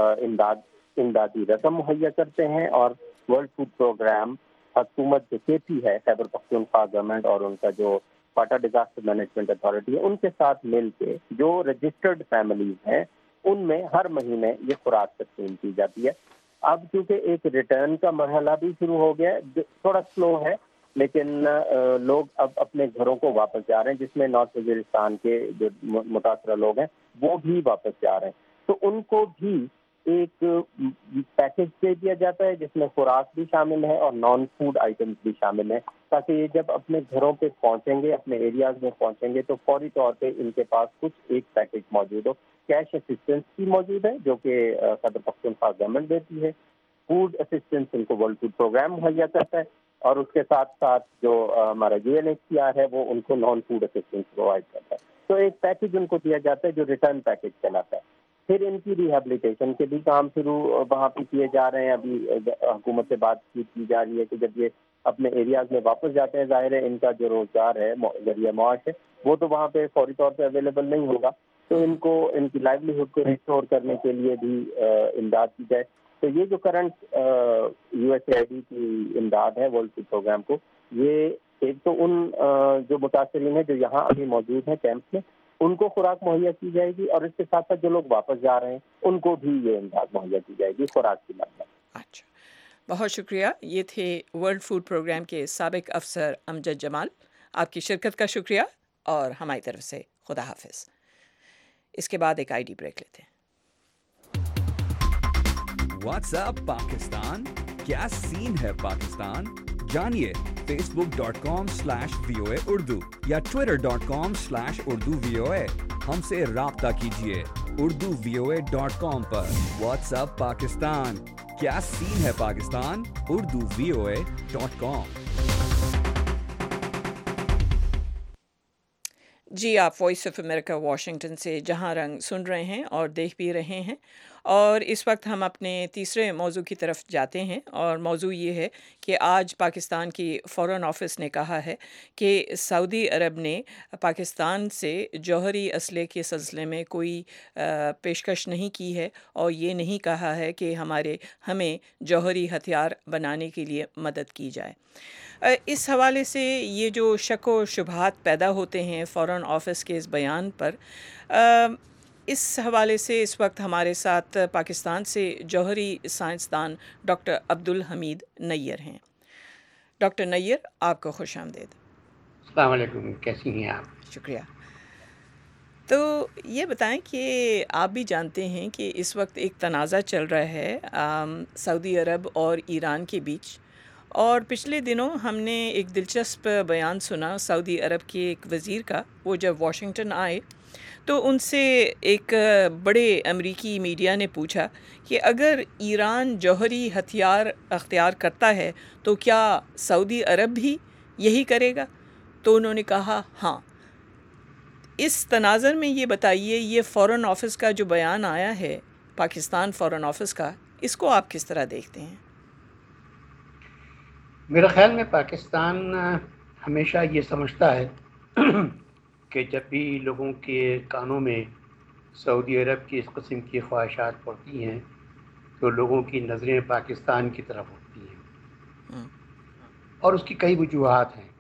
امدادی رقم مہیا کرتے ہیں. اور ورلڈ فوڈ پروگرام حکومت جو KP ہے، خیبر پختونخوا گورنمنٹ، اور ان کا جو فاٹا ڈیزاسٹر مینجمنٹ اتھارٹی ہے، ان کے ساتھ مل کے جو رجسٹرڈ فیملیز ہیں ان میں ہر مہینے یہ خوراک تقسیم کی جاتی ہے. اب چونکہ ایک ریٹرن کا مرحلہ بھی شروع ہو گیا ہے، تھوڑا سلو ہے، لیکن لوگ اب اپنے گھروں کو واپس جا رہے ہیں، جس میں نارتھ وزیرستان کے جو متاثرہ لوگ ہیں وہ بھی واپس جا رہے ہیں. تو ان کو بھی ایک پیکج دے دیا جاتا ہے جس میں خوراک بھی شامل ہے اور نان فوڈ آئٹمس بھی شامل ہیں، تاکہ یہ جب اپنے گھروں پہ پہنچیں گے، اپنے ایریاز میں پہنچیں گے، تو فوری طور پہ ان کے پاس کچھ ایک پیکج موجود ہو. کیش اسسٹنس بھی موجود ہے جو کہ خیبر پختونخوا گورنمنٹ دیتی ہے. فوڈ اسسٹنس ان کو ورلڈ فوڈ پروگرام مہیا کرتا ہے، اور اس کے ساتھ ساتھ جو ہمارا UNHCR ہے وہ ان کو نان فوڈ اسسٹنس پرووائڈ کرتا ہے. تو ایک پیکج ان کو دیا جاتا ہے جو ریٹرن پیکج کہلاتا ہے. پھر ان کی ریہیبلیٹیشن کے بھی کام شروع وہاں پہ کیے جا رہے ہیں. ابھی حکومت سے بات کی جا رہی ہے کہ جب یہ اپنے ایریاز میں واپس جاتے ہیں، ظاہر ہے ان کا جو روزگار ہے، ذریعہ معاش ہے، وہ تو وہاں پہ فوری طور پہ اویلیبل نہیں ہوگا. تو ان کو ان کی لائیولیہڈ کو ریسٹور کرنے کے لیے بھی امداد کی جائے. تو یہ جو current U S A I D کی امداد ہے ورلڈ فوڈ پروگرام کو، یہ ایک تو ان جو متاثرین ہیں جو یہاں ابھی موجود ہیں کیمپس میں، ان کو خوراک مہیا کی جائے گی، اور اس کے ساتھ ساتھ جو لوگ واپس جا رہے ہیں ان کو بھی یہ امداد مہیا کی جائے گی خوراک کی مدد. اچھا، بہت شکریہ. یہ تھے ورلڈ فوڈ پروگرام کے سابق افسر امجد جمال. آپ کی شرکت کا شکریہ اور ہماری طرف سے خدا حافظ. اس کے بعد ایک آئی ڈی بریک لیتے ہیں. واٹس ایپ پاکستان، کیا سین ہے پاکستان؟ جانیے facebook.com/VOA Urdu یا twitter.com/Urdu VOA. ہم سے رابطہ کیجیے urduvoa.com پر. واٹس ایپ پاکستان، کیا سین ہے پاکستان؟ urduvoa.com. جی، آپ وائس آف امریکہ واشنگٹن سے جہاں رنگ سن رہے ہیں اور دیکھ بھی رہے ہیں، اور اس وقت ہم اپنے تیسرے موضوع کی طرف جاتے ہیں. اور موضوع یہ ہے کہ آج پاکستان کی فارن آفس نے کہا ہے کہ سعودی عرب نے پاکستان سے جوہری اسلحے کے سلسلے میں کوئی پیشکش نہیں کی ہے، اور یہ نہیں کہا ہے کہ ہمیں جوہری ہتھیار بنانے کے لیے مدد کی جائے. اس حوالے سے یہ جو شک و شبہات پیدا ہوتے ہیں فارن آفس کے اس بیان پر، اس حوالے سے اس وقت ہمارے ساتھ پاکستان سے جوہری سائنسدان ڈاکٹر عبدالحمید نیر ہیں. ڈاکٹر نیر، آپ کو خوش آمدید. السلام علیکم، کیسی ہیں آپ؟ شکریہ. تو یہ بتائیں کہ آپ بھی جانتے ہیں کہ اس وقت ایک تنازع چل رہا ہے سعودی عرب اور ایران کے بیچ، اور پچھلے دنوں ہم نے ایک دلچسپ بیان سنا سعودی عرب کے ایک وزیر کا. وہ جب واشنگٹن آئے تو ان سے ایک بڑے امریکی میڈیا نے پوچھا کہ اگر ایران جوہری ہتھیار اختیار کرتا ہے تو کیا سعودی عرب بھی یہی کرے گا؟ تو انہوں نے کہا ہاں. اس تناظر میں یہ بتائیے، یہ فارن آفس کا جو بیان آیا ہے پاکستان فارن آفس کا، اس کو آپ کس طرح دیکھتے ہیں؟ میرے خیال میں پاکستان ہمیشہ یہ سمجھتا ہے کہ جب بھی لوگوں کے کانوں میں سعودی عرب کی اس قسم کی خواہشات پڑتی ہیں تو لوگوں کی نظریں پاکستان کی طرف ہوتی ہیں، اور اس کی کئی وجوہات ہیں.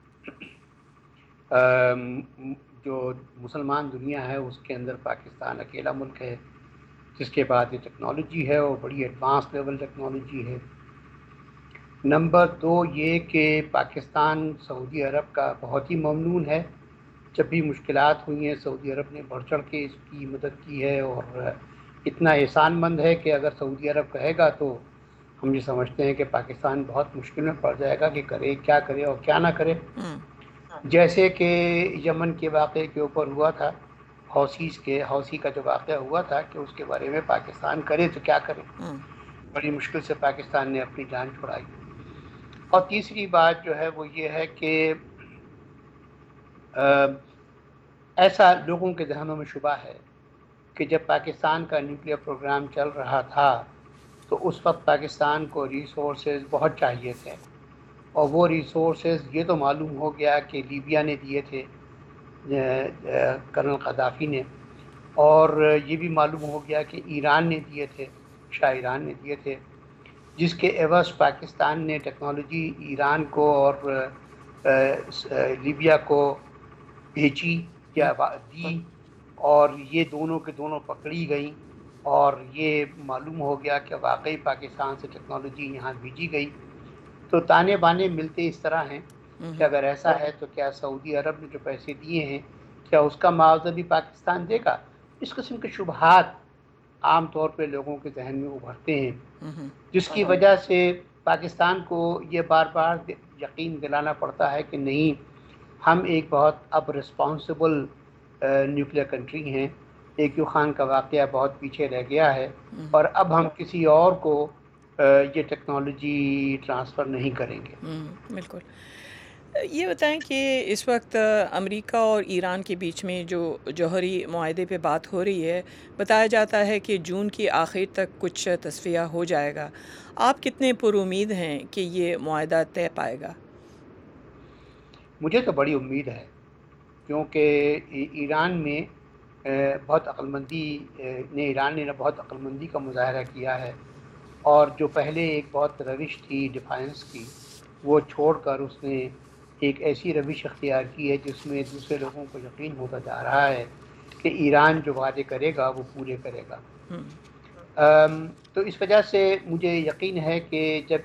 جو مسلمان دنیا ہے اس کے اندر پاکستان اکیلا ملک ہے جس کے بعد یہ ٹیکنالوجی ہے، وہ بڑی ایڈوانس لیول ٹیکنالوجی ہے. نمبر 2 یہ کہ پاکستان سعودی عرب کا بہت ہی ممنون ہے. جب بھی مشکلات ہوئی ہیں سعودی عرب نے بڑھ چڑھ کے اس کی مدد کی ہے، اور اتنا احسان مند ہے کہ اگر سعودی عرب کہے گا تو ہم یہ سمجھتے ہیں کہ پاکستان بہت مشکل میں پڑ جائے گا کہ کرے کیا کرے اور کیا نہ کرے. جیسے کہ یمن کے واقعے کے اوپر ہوا تھا، حوثی کا جو واقعہ ہوا تھا کہ اس کے بارے میں پاکستان کرے تو کیا کرے. بڑی مشکل سے پاکستان نے اپنی جان چھڑائی. اور تیسری بات جو ہے وہ یہ ہے کہ ایسا لوگوں کے ذہنوں میں شبہ ہے کہ جب پاکستان کا نیوکلیئر پروگرام چل رہا تھا تو اس وقت پاکستان کو ریسورسز بہت چاہیے تھے، اور وہ ریسورسز یہ تو معلوم ہو گیا کہ لیبیا نے دیے تھے کرنل قذافی نے، اور یہ بھی معلوم ہو گیا کہ ایران نے دیے تھے، شاہ ایران نے دیے تھے، جس کے عوض پاکستان نے ٹیکنالوجی ایران کو اور لیبیا کو بھیجی یا دی، اور یہ دونوں کے دونوں پکڑی گئیں، اور یہ معلوم ہو گیا کہ واقعی پاکستان سے ٹیکنالوجی یہاں بھیجی گئی. تو تانے بانے ملتے اس طرح ہیں کہ اگر ایسا ہے تو کیا سعودی عرب نے جو پیسے دیے ہیں کیا اس کا معاوضہ بھی پاکستان دے گا؟ اس قسم کے شبہات عام طور پہ لوگوں کے ذہن میں ابھرتے ہیں، جس کی وجہ سے پاکستان کو یہ بار بار یقین دلانا پڑتا ہے کہ نہیں، ہم ایک بہت اب رسپانسبل نیوکلیئر کنٹری ہیں. ایکیو خان کا واقعہ بہت پیچھے رہ گیا ہے، اور اب ہم کسی اور کو یہ ٹیکنالوجی ٹرانسفر نہیں کریں گے. بالکل. یہ بتائیں کہ اس وقت امریکہ اور ایران کے بیچ میں جو جوہری معاہدے پہ بات ہو رہی ہے، بتایا جاتا ہے کہ جون کی آخر تک کچھ تصفیہ ہو جائے گا۔ آپ کتنے پر امید ہیں کہ یہ معاہدہ طے پائے گا؟ مجھے تو بڑی امید ہے، کیونکہ ایران نے بہت عقل مندی کا مظاہرہ کیا ہے، اور جو پہلے ایک بہت روش تھی ڈیفائنس کی، وہ چھوڑ کر اس نے ایک ایسی روش اختیار کی ہے جس میں دوسرے لوگوں کو یقین ہوتا جا رہا ہے کہ ایران جو وعدے کرے گا وہ پورے کرے گا۔ تو اس وجہ سے مجھے یقین ہے کہ جب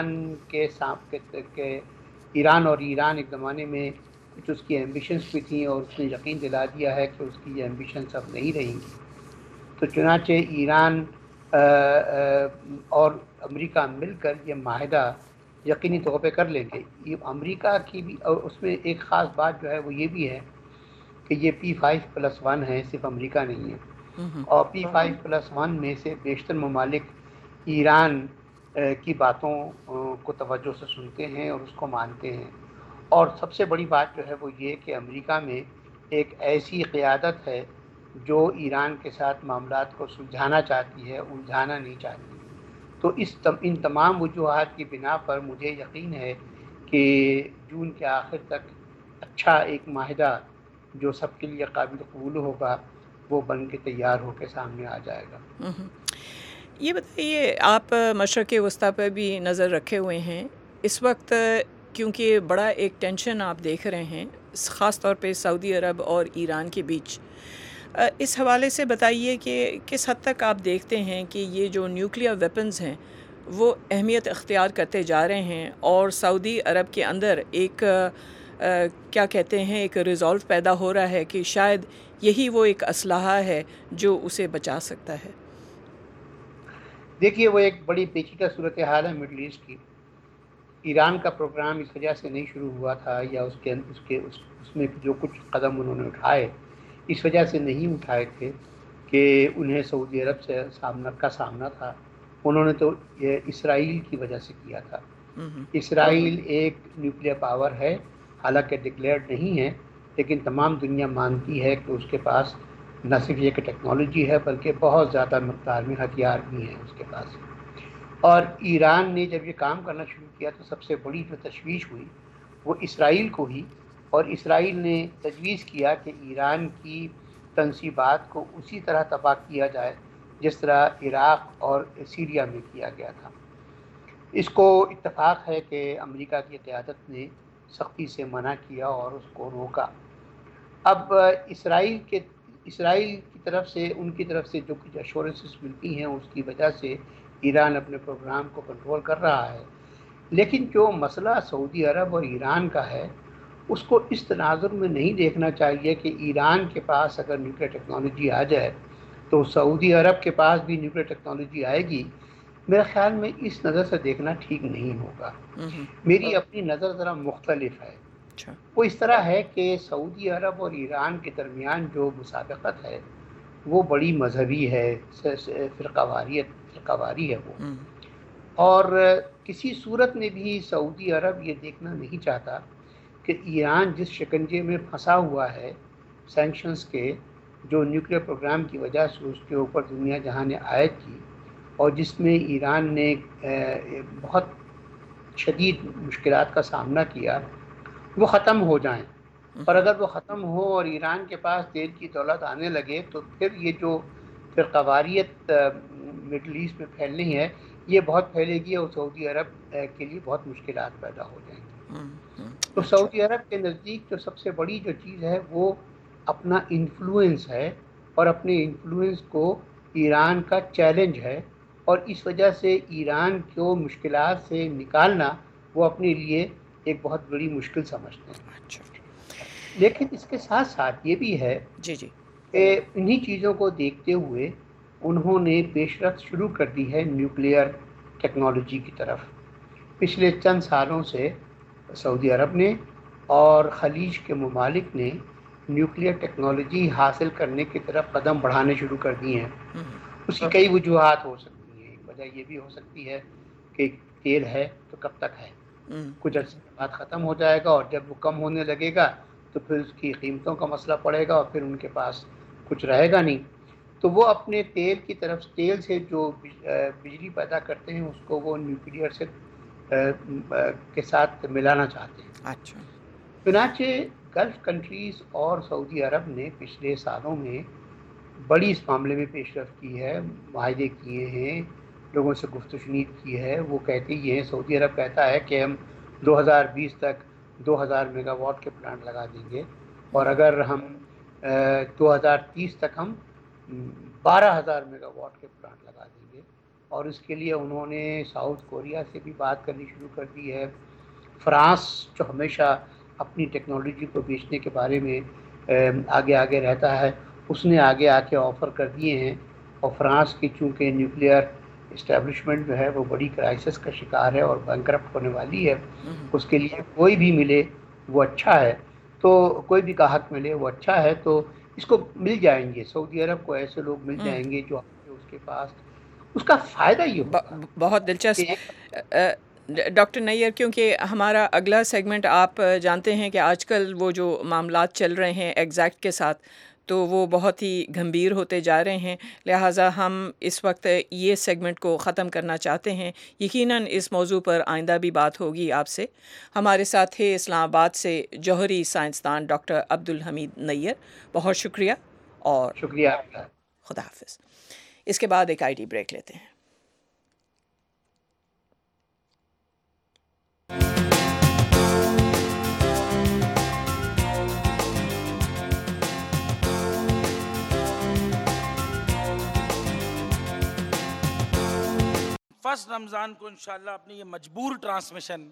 ایران اور ایران ایک زمانے میں کچھ اس کی ایمبیشنز بھی تھیں، اور اس نے یقین دلا دیا ہے کہ اس کی یہ ایمبیشنز اب نہیں رہیں گی، تو چنانچہ ایران اور امریکہ مل کر یہ معاہدہ یقینی طور پہ کر لیں گے۔ یہ امریکہ کی بھی، اور اس میں ایک خاص بات جو ہے وہ یہ بھی ہے کہ یہ P5+1 ہے، صرف امریکہ نہیں ہے، اور P5+1 میں سے بیشتر ممالک ایران کی باتوں کو توجہ سے سنتے ہیں اور اس کو مانتے ہیں۔ اور سب سے بڑی بات جو ہے وہ یہ کہ امریکہ میں ایک ایسی قیادت ہے جو ایران کے ساتھ معاملات کو سلجھانا چاہتی ہے، الجھانا نہیں چاہتی۔ تو ان تمام وجوہات کی بنا پر مجھے یقین ہے کہ جون کے آخر تک اچھا ایک معاہدہ جو سب کے لیے قابل قبول ہوگا وہ بن کے تیار ہو کے سامنے آ جائے گا۔ یہ بتائیے، آپ مشرق وسطیٰ پہ بھی نظر رکھے ہوئے ہیں اس وقت، کیونکہ بڑا ایک ٹینشن آپ دیکھ رہے ہیں خاص طور پہ سعودی عرب اور ایران کے بیچ۔ اس حوالے سے بتائیے کہ کس حد تک آپ دیکھتے ہیں کہ یہ جو نیوکلیئر ویپنز ہیں وہ اہمیت اختیار کرتے جا رہے ہیں، اور سعودی عرب کے اندر ایک کیا کہتے ہیں ایک ریزولو پیدا ہو رہا ہے کہ شاید یہی وہ ایک اسلحہ ہے جو اسے بچا سکتا ہے؟ دیکھیے، وہ ایک بڑی پیچیدہ صورتحال ہے مڈل ایسٹ کی۔ ایران کا پروگرام اس وجہ سے نہیں شروع ہوا تھا، یا اس میں جو کچھ قدم انہوں نے اٹھائے اس وجہ سے نہیں اٹھائے تھے کہ انہیں سعودی عرب سے سامنا تھا، انہوں نے تو یہ اسرائیل کی وجہ سے کیا تھا۔ اسرائیل ایک نیوکلیئر پاور ہے، حالانکہ ڈکلیئرڈ نہیں ہے، لیکن تمام دنیا مانتی ہے کہ اس کے پاس نہ صرف یہ کہ ٹیکنالوجی ہے بلکہ بہت زیادہ مقدار میں ہتھیار بھی ہیں اس کے پاس۔ اور ایران نے جب یہ کام کرنا شروع کیا تو سب سے بڑی جو تشویش ہوئی وہ اسرائیل کو ہی، اور اسرائیل نے تجویز کیا کہ ایران کی تنصیبات کو اسی طرح تباہ کیا جائے جس طرح عراق اور سیریا میں کیا گیا تھا۔ اس کو اتفاق ہے کہ امریکہ کی قیادت نے سختی سے منع کیا اور اس کو روکا۔ اب اسرائیل کی طرف سے ان کی طرف سے جو کچھ ایشورنسز ملتی ہیں اس کی وجہ سے ایران اپنے پروگرام کو کنٹرول کر رہا ہے، لیکن جو مسئلہ سعودی عرب اور ایران کا ہے اس کو اس تناظر میں نہیں دیکھنا چاہیے کہ ایران کے پاس اگر نیوکلیئر ٹیکنالوجی آ جائے تو سعودی عرب کے پاس بھی نیوکلیئر ٹیکنالوجی آئے گی۔ میرے خیال میں اس نظر سے دیکھنا ٹھیک نہیں ہوگا۔ میری اپنی نظر ذرا مختلف ہے۔ وہ اس طرح ہے کہ سعودی عرب اور ایران کے درمیان جو مسابقت ہے وہ بڑی مذہبی ہے، فرقہ واری ہے وہ، اور کسی صورت میں بھی سعودی عرب یہ دیکھنا نہیں چاہتا کہ ایران جس شکنجے میں پھنسا ہوا ہے سینکشنز کے، جو نیوکلیئر پروگرام کی وجہ سے اس کے اوپر دنیا جہاں نے عائد کی، اور جس میں ایران نے بہت شدید مشکلات کا سامنا کیا، وہ ختم ہو جائیں۔ اور اگر وہ ختم ہو اور ایران کے پاس تیل کی دولت آنے لگے تو پھر یہ جو فرقہ واریت مڈل ایسٹ میں پھیلنی ہے یہ بہت پھیلے گی، اور سعودی عرب کے لیے بہت مشکلات پیدا ہو جائیں گی۔ تو سعودی عرب کے نزدیک جو سب سے بڑی جو چیز ہے وہ اپنا انفلوئنس ہے، اور اپنے انفلوئنس کو ایران کا چیلنج ہے، اور اس وجہ سے ایران کو مشکلات سے نکالنا وہ اپنے لیے ایک بہت بڑی مشکل سمجھتے ہیں۔ لیکن اس کے ساتھ ساتھ یہ بھی ہے کہ انہی چیزوں کو دیکھتے ہوئے انہوں نے پیش رفت شروع کر دی ہے نیوکلیئر ٹیکنالوجی کی طرف۔ پچھلے چند سالوں سے سعودی عرب نے اور خلیج کے ممالک نے نیوکلیئر ٹیکنالوجی حاصل کرنے کی طرف قدم بڑھانے شروع کر دی ہیں۔ اس کی کئی وجوہات ہو سکتی ہیں۔ ایک وجہ یہ بھی ہو سکتی ہے کہ تیل ہے تو کب تک ہے، کچھ عرصے کے بعد ختم ہو جائے گا، اور جب وہ کم ہونے لگے گا تو پھر اس کی قیمتوں کا مسئلہ پڑے گا، اور پھر ان کے پاس کچھ رہے گا نہیں. تو وہ اپنے تیل سے جو بجلی پیدا کرتے ہیں اس کو وہ نیوکلیئر سے کے ساتھ ملانا چاہتے ہیں. اچھا. چنانچہ گلف کنٹریز اور سعودی عرب نے پچھلے سالوں میں بڑی اس معاملے میں پیش رفت کی ہے، معاہدے کیے ہیں، لوگوں سے گفت و شنید کی ہے. وہ کہتے یہ ہیں، سعودی عرب کہتا ہے کہ ہم 2020 تک 2000 میگا واٹ کے پلانٹ لگا دیں گے، اور اگر ہم 2030 تک ہم 12,000 میگا واٹ کے پلانٹ لگا دیں گے. اور اس کے لیے انہوں نے ساؤتھ کوریا سے بھی بات کرنی شروع کر دی ہے. فرانس جو ہمیشہ اپنی ٹیکنالوجی کو بیچنے کے بارے میں آگے رہتا ہے، اس نے آگے آ کے آفر کر دیے ہیں. اور فرانس کی چونکہ نیوکلیئر اسٹیبلشمنٹ جو ہے وہ بڑی کرائسس کا شکار ہے اور بینکرپٹ ہونے والی ہے، اس کے لیے کوئی بھی ملے وہ اچھا ہے، تو کوئی بھی گاہک ملے وہ اچھا ہے. تو اس کو مل جائیں گے، سعودی عرب کو ایسے لوگ مل جائیں گے جو اس کے پاس اس کا فائدہ یہ ہوگا. بہت دلچسپ ڈاکٹر نیئر، کیونکہ ہمارا اگلا سیگمنٹ آپ جانتے ہیں کہ آج کل وہ جو معاملات چل رہے ہیں ایگزیکٹ کے ساتھ تو وہ بہت ہی گھمبیر ہوتے جا رہے ہیں، لہٰذا ہم اس وقت یہ سیگمنٹ کو ختم کرنا چاہتے ہیں. یقیناً اس موضوع پر آئندہ بھی بات ہوگی آپ سے. ہمارے ساتھ تھے اسلام آباد سے جوہری سائنسدان ڈاکٹر عبدالحمید نیئر. بہت شکریہ اور شکریہ. خدا حافظ. اس کے بعد ایک آئی ڈی بریک لیتے ہیں. فرسٹ رمضان کو انشاءاللہ اپنی یہ مجبور ٹرانسمیشن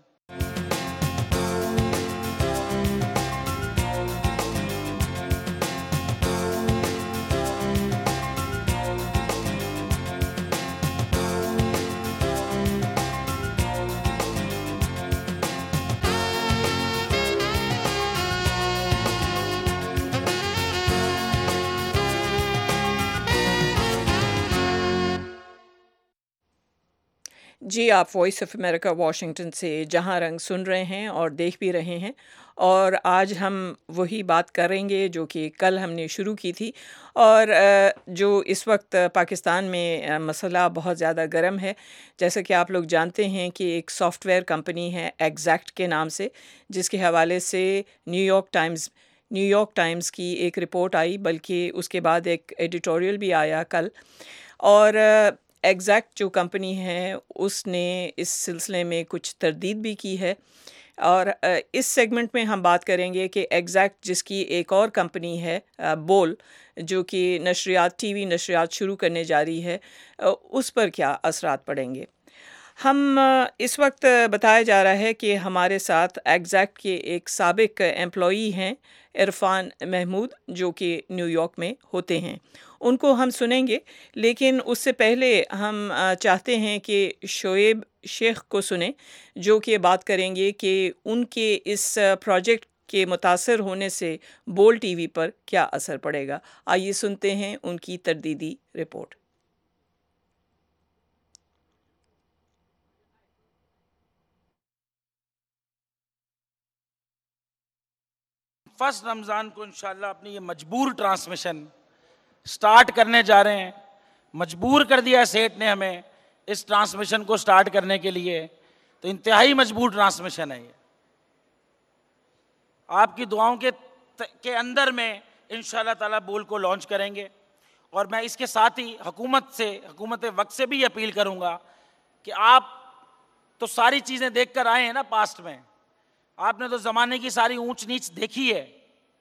جی، آپ وائس آف امریکہ واشنگٹن سے جہاں رنگ سن رہے ہیں اور دیکھ بھی رہے ہیں، اور آج ہم وہی بات کریں گے جو کہ کل ہم نے شروع کی تھی، اور جو اس وقت پاکستان میں مسئلہ بہت زیادہ گرم ہے. جیسا کہ آپ لوگ جانتے ہیں کہ ایک سافٹ ویئر کمپنی ہے ایگزیکٹ کے نام سے، جس کے حوالے سے نیو یارک ٹائمز کی ایک رپورٹ آئی، بلکہ اس کے بعد ایک ایڈیٹوریل بھی آیا کل. اور ایگزیکٹ جو کمپنی ہے اس نے اس سلسلے میں کچھ تردید بھی کی ہے، اور اس سیگمنٹ میں ہم بات کریں گے کہ ایگزیکٹ جس کی ایک اور کمپنی ہے بول، جو کہ نشریات ٹی وی نشریات شروع کرنے جا رہی ہے، اس پر کیا اثرات پڑیں گے. ہم اس وقت بتایا جا رہا ہے کہ ہمارے ساتھ ایگزیکٹ کے ایک سابق ایمپلائی ہیں عرفان محمود، جو کہ نیو یارک میں ہوتے ہیں. ان کو ہم سنیں گے، لیکن اس سے پہلے ہم چاہتے ہیں کہ شعیب شیخ کو سنیں، جو کہ بات کریں گے کہ ان کے اس پروجیکٹ کے متاثر ہونے سے بول ٹی وی پر کیا اثر پڑے گا. آئیے سنتے ہیں ان کی تردیدی رپورٹ. فرسٹ رمضان کو انشاءاللہ اپنی یہ مجبور ٹرانسمیشن سٹارٹ کرنے جا رہے ہیں. مجبور کر دیا سیٹ نے ہمیں اس ٹرانسمیشن کو سٹارٹ کرنے کے لیے، تو انتہائی مجبور ٹرانسمیشن ہے یہ. آپ کی دعاؤں کے اندر میں انشاءاللہ تعالیٰ بول کو لانچ کریں گے. اور میں اس کے ساتھ ہی حکومت وقت سے بھی اپیل کروں گا کہ آپ تو ساری چیزیں دیکھ کر آئے ہیں نا پاسٹ میں، آپ نے تو زمانے کی ساری اونچ نیچ دیکھی ہے،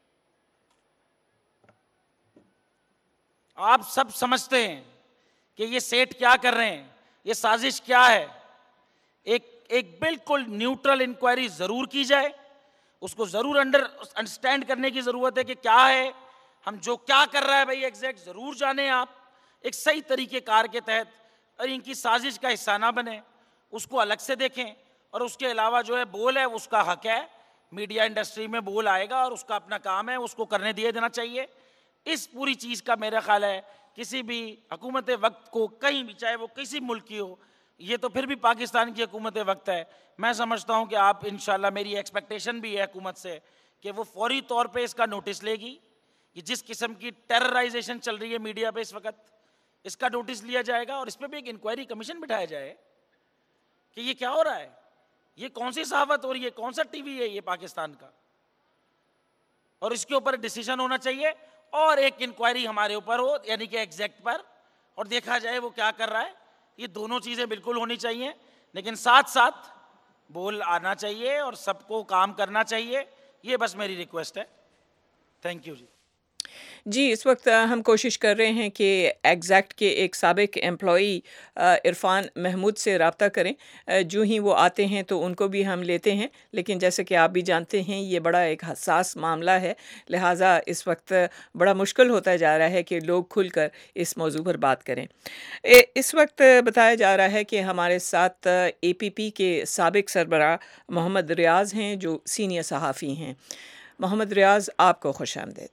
آپ سب سمجھتے ہیں کہ یہ سیٹ کیا کر رہے ہیں، یہ سازش کیا ہے. ایک بالکل نیوٹرل انکوائری ضرور کی جائے، اس کو ضرور انڈرسٹینڈ کرنے کی ضرورت ہے کہ کیا ہے، ہم جو کیا کر رہا ہے بھائی ایگزیکٹ ضرور جانیں آپ، ایک صحیح طریقہ کار کے تحت، اور ان کی سازش کا حصہ نہ بنے، اس کو الگ سے دیکھیں. اور اس کے علاوہ جو ہے بول ہے اس کا حق ہے، میڈیا انڈسٹری میں بول آئے گا اور اس کا اپنا کام ہے، اس کو کرنے دیا دینا چاہیے. اس پوری چیز کا میرا خیال ہے کسی بھی حکومت وقت کو کہیں بھی، چاہے وہ کسی ملک کی ہو، یہ تو پھر بھی پاکستان کی حکومت وقت ہے. میں سمجھتا ہوں کہ آپ انشاءاللہ، میری ایکسپیکٹیشن بھی ہے حکومت سے کہ وہ فوری طور پہ اس کا نوٹس لے گی کہ جس قسم کی ٹیررائزیشن چل رہی ہے میڈیا پہ اس وقت، اس کا نوٹس لیا جائے گا اور اس پہ بھی ایک انکوائری کمیشن بٹھایا جائے کہ یہ کیا ہو رہا ہے، یہ کون سی صحافت ہو رہی ہے، کون سا ٹی وی ہے یہ پاکستان کا، اور اس کے اوپر ڈیسیژن ہونا چاہیے اور ایک انکوائری ہمارے اوپر ہو، یعنی کہ ایگزیکٹ پر، اور دیکھا جائے وہ کیا کر رہا ہے. یہ دونوں چیزیں بالکل ہونی چاہیے، لیکن ساتھ ساتھ بول آنا چاہیے اور سب کو کام کرنا چاہیے. یہ بس میری ریکویسٹ ہے. تھینک یو جی. جی، اس وقت ہم کوشش کر رہے ہیں کہ ایگزیکٹ کے ایک سابق امپلائی عرفان محمود سے رابطہ کریں. جو ہی وہ آتے ہیں تو ان کو بھی ہم لیتے ہیں، لیکن جیسے کہ آپ بھی جانتے ہیں یہ بڑا ایک حساس معاملہ ہے، لہٰذا اس وقت بڑا مشکل ہوتا جا رہا ہے کہ لوگ کھل کر اس موضوع پر بات کریں. اس وقت بتایا جا رہا ہے کہ ہمارے ساتھ اے پی پی کے سابق سربراہ محمد ریاض ہیں جو سینئر صحافی ہیں. محمد ریاض، آپ کو خوش آمدید.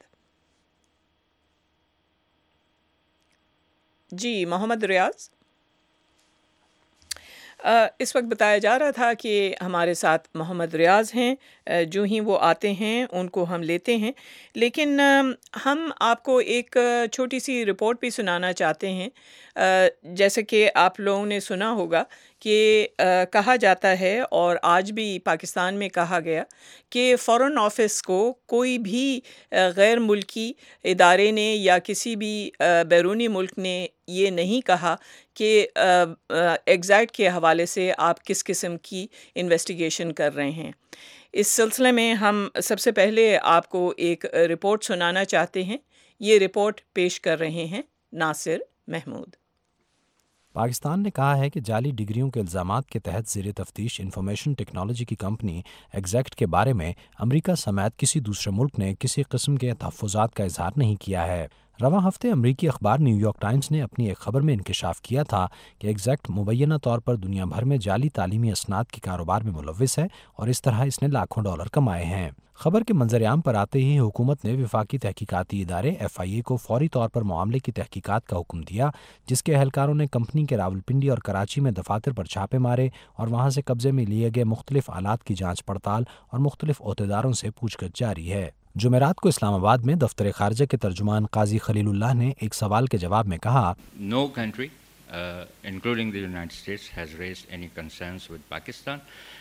جی محمد ریاض، اس وقت بتایا جا رہا تھا کہ ہمارے ساتھ محمد ریاض ہیں. جو ہی وہ آتے ہیں ان کو ہم لیتے ہیں، لیکن ہم آپ کو ایک چھوٹی سی رپورٹ بھی سنانا چاہتے ہیں. جیسے کہ آپ لوگوں نے سنا ہوگا کہ کہا جاتا ہے اور آج بھی پاکستان میں کہا گیا کہ فارن آفس کو کوئی بھی غیر ملکی ادارے نے یا کسی بھی بیرونی ملک نے یہ نہیں کہا کہ ایگزیکٹ کے حوالے سے آپ کس قسم کی انویسٹیگیشن کر رہے ہیں. اس سلسلے میں ہم سب سے پہلے آپ کو ایک رپورٹ سنانا چاہتے ہیں. یہ رپورٹ پیش کر رہے ہیں ناصر محمود. پاکستان نے کہا ہے کہ جعلی ڈگریوں کے الزامات کے تحت زیر تفتیش انفارمیشن ٹیکنالوجی کی کمپنی ایگزیکٹ کے بارے میں امریکہ سمیت کسی دوسرے ملک نے کسی قسم کے تحفظات کا اظہار نہیں کیا ہے. رواں ہفتے امریکی اخبار نیو یارک ٹائمز نے اپنی ایک خبر میں انکشاف کیا تھا کہ ایگزیکٹ مبینہ طور پر دنیا بھر میں جعلی تعلیمی اسناد کے کاروبار میں ملوث ہے اور اس طرح اس نے لاکھوں ڈالر کمائے ہیں. خبر کے منظر عام پر آتے ہی حکومت نے وفاقی تحقیقاتی ادارے FIA کو فوری طور پر معاملے کی تحقیقات کا حکم دیا، جس کے اہلکاروں نے کمپنی کے راولپنڈی اور کراچی میں دفاتر پر چھاپے مارے اور وہاں سے قبضے میں لیے گئے مختلف آلات کی جانچ پڑتال اور مختلف عہدیداروں سے پوچھ گچھ جاری ہے. جمعرات کو اسلام آباد میں دفتر خارجہ کے ترجمان قاضی خلیل اللہ نے ایک سوال کے جواب میں کہا، No country, including the United States, has raised any concerns with Pakistan.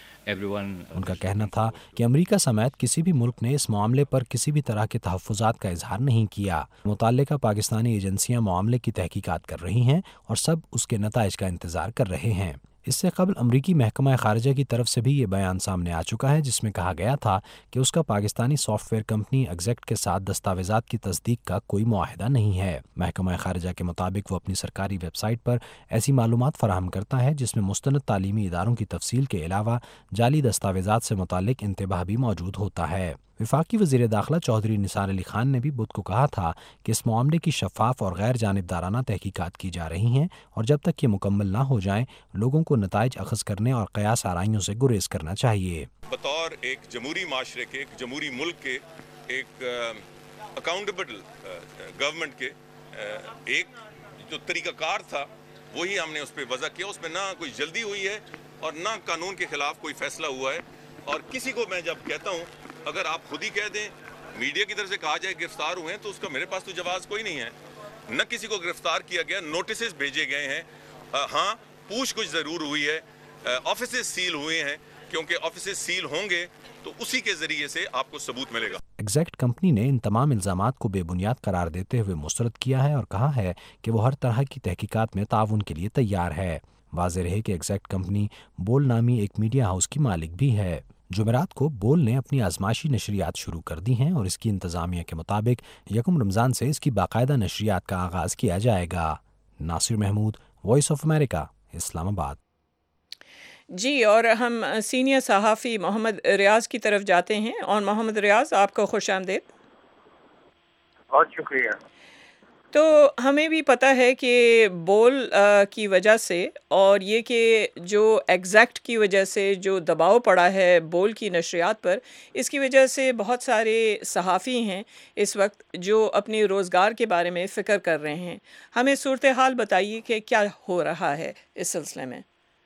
ان کا کہنا تھا کہ امریکہ سمیت کسی بھی ملک نے اس معاملے پر کسی بھی طرح کے تحفظات کا اظہار نہیں کیا. متعلقہ پاکستانی ایجنسیاں معاملے کی تحقیقات کر رہی ہیں اور سب اس کے نتائج کا انتظار کر رہے ہیں. اس سے قبل امریکی محکمہ خارجہ کی طرف سے بھی یہ بیان سامنے آ چکا ہے، جس میں کہا گیا تھا کہ اس کا Pakistani software company Axact کے ساتھ دستاویزات کی تصدیق کا کوئی معاہدہ نہیں ہے. محکمہ خارجہ کے مطابق وہ اپنی سرکاری ویب سائٹ پر ایسی معلومات فراہم کرتا ہے جس میں مستند تعلیمی اداروں کی تفصیل کے علاوہ جعلی دستاویزات سے متعلق انتباہ بھی موجود ہوتا ہے. وفاقی وزیر داخلہ چودھری نثار علی خان نے بھی بدھ کو کہا تھا کہ اس معاملے کی شفاف اور غیر جانبدارانہ تحقیقات کی جا رہی ہیں اور جب تک یہ مکمل نہ ہو جائیں لوگوں کو نتائج اخذ کرنے اور قیاس آرائیوں سے گریز کرنا چاہیے. بطور ایک جمہوری معاشرے کے، ایک جمہوری ملک کے، ایک اکاؤنٹیبل گورنمنٹ کے ایک جو طریقہ کار تھا وہی ہم نے اس پہ وضع کیا. اس میں نہ کوئی جلدی ہوئی ہے اور نہ قانون کے خلاف کوئی فیصلہ ہوا ہے. اور کسی کو میں جب کہتا ہوں اگر آپ خود ہی کہہ دیں، میڈیا کی طرف سے کہا جائے گرفتار ہوئے ہیں، تو اس کا میرے پاس تو جواز کوئی نہیں ہے. نہ کسی کو گرفتار کیا گیا، نوٹسز بھیجے گئے ہیں. ہاں پوچھ گچھ ضرور ہوئی ہے، آفیسز سیل ہوئے ہیں، کیونکہ آفیسز سیل ہوں گے تو اسی کے ذریعے سے آپ کو ثبوت ملے گا. ایگزیکٹ کمپنی نے ان تمام الزامات کو بے بنیاد قرار دیتے ہوئے مسترد کیا ہے اور کہا ہے کہ وہ ہر طرح کی تحقیقات میں تعاون کے لیے تیار ہے. واضح رہے کہ ایگزیکٹ کمپنی بول نامی ایک میڈیا ہاؤس کی مالک بھی ہے. جمعرات کو بول نے اپنی آزمائشی نشریات شروع کر دی ہیں اور اس کی انتظامیہ کے مطابق 1 رمضان سے اس کی باقاعدہ نشریات کا آغاز کیا جائے گا. Nasir Mahmood, Voice of America, Islamabad. جی، اور ہم سینئر صحافی محمد ریاض کی طرف جاتے ہیں. اور محمد ریاض، آپ کو خوش آمدید. بہت شکریہ. تو ہمیں بھی پتہ ہے کہ بول کی وجہ سے اور یہ کہ جو ایگزیکٹ کی وجہ سے جو دباؤ پڑا ہے بول کی نشریات پر، اس کی وجہ سے بہت سارے صحافی ہیں اس وقت جو اپنے روزگار کے بارے میں فکر کر رہے ہیں. ہمیں صورتحال بتائیے کہ کیا ہو رہا ہے اس سلسلے میں.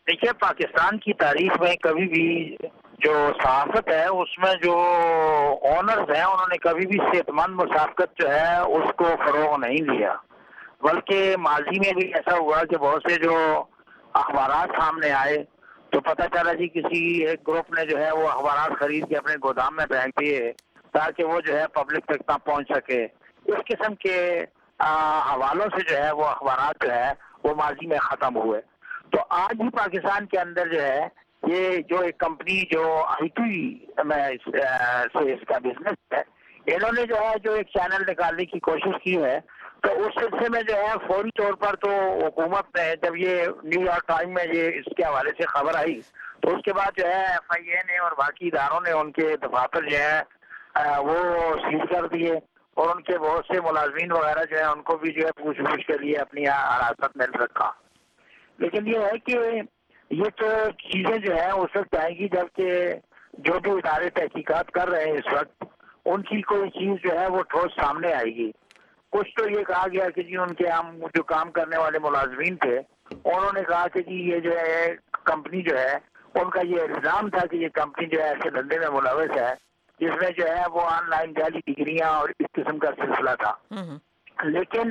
देखिए, पाकिस्तान की तारीख में कभी भी जो सहाफत है उसमें जो ऑनर्स हैं उन्होंने कभी भी सेहतमंद मुसाफकत जो है उसको फरोग नहीं दिया, बल्कि माजी में भी ऐसा हुआ कि बहुत से जो अखबारात सामने आए तो पता चला जी किसी एक ग्रुप ने जो है वो अखबारात खरीद के अपने गोदाम में फेंक दिए ताकि वो जो है पब्लिक तक ना पहुंच सके। इस किस्म के हवालों से जो है वो अखबारात जो है वो माजी में ख़त्म हुए। तो आज भी पाकिस्तान के अंदर जो है ये जो एक कंपनी जो IT में से इसका बिजनेस है, इन्होंने जो है जो एक चैनल निकालने की कोशिश की है, तो उस सिलसिले में जो है फौरी तौर पर तो हुकूमत ने जब ये न्यूयॉर्क टाइम में ये इसके हवाले से खबर आई तो उसके बाद जो है FIA ने और बाकी इदारों ने उनके दफातर जो है वो सील कर दिए और उनके बहुत से मुलाजमीन वगैरह जो है उनको भी जो है पूछ के लिए अपनी हिरासत में रखा। लेकिन ये है कि ये तो चीजें जो है उस वक्त आएगी जबकि जो भी इदारे तहकीकात कर रहे हैं इस वक्त उनकी कोई चीज जो है वो ठोस सामने आएगी। कुछ तो ये कहा गया कि जी उनके हम जो काम करने वाले मुलाजमीन थे उन्होंने कहा कि जी ये जो है कंपनी जो है उनका ये इल्जाम था कि ये कंपनी जो है ऐसे धंधे में मुलविस है जिसमें जो है वो ऑनलाइन जाली डिग्रियां और इस किस्म का सिलसिला था। लेकिन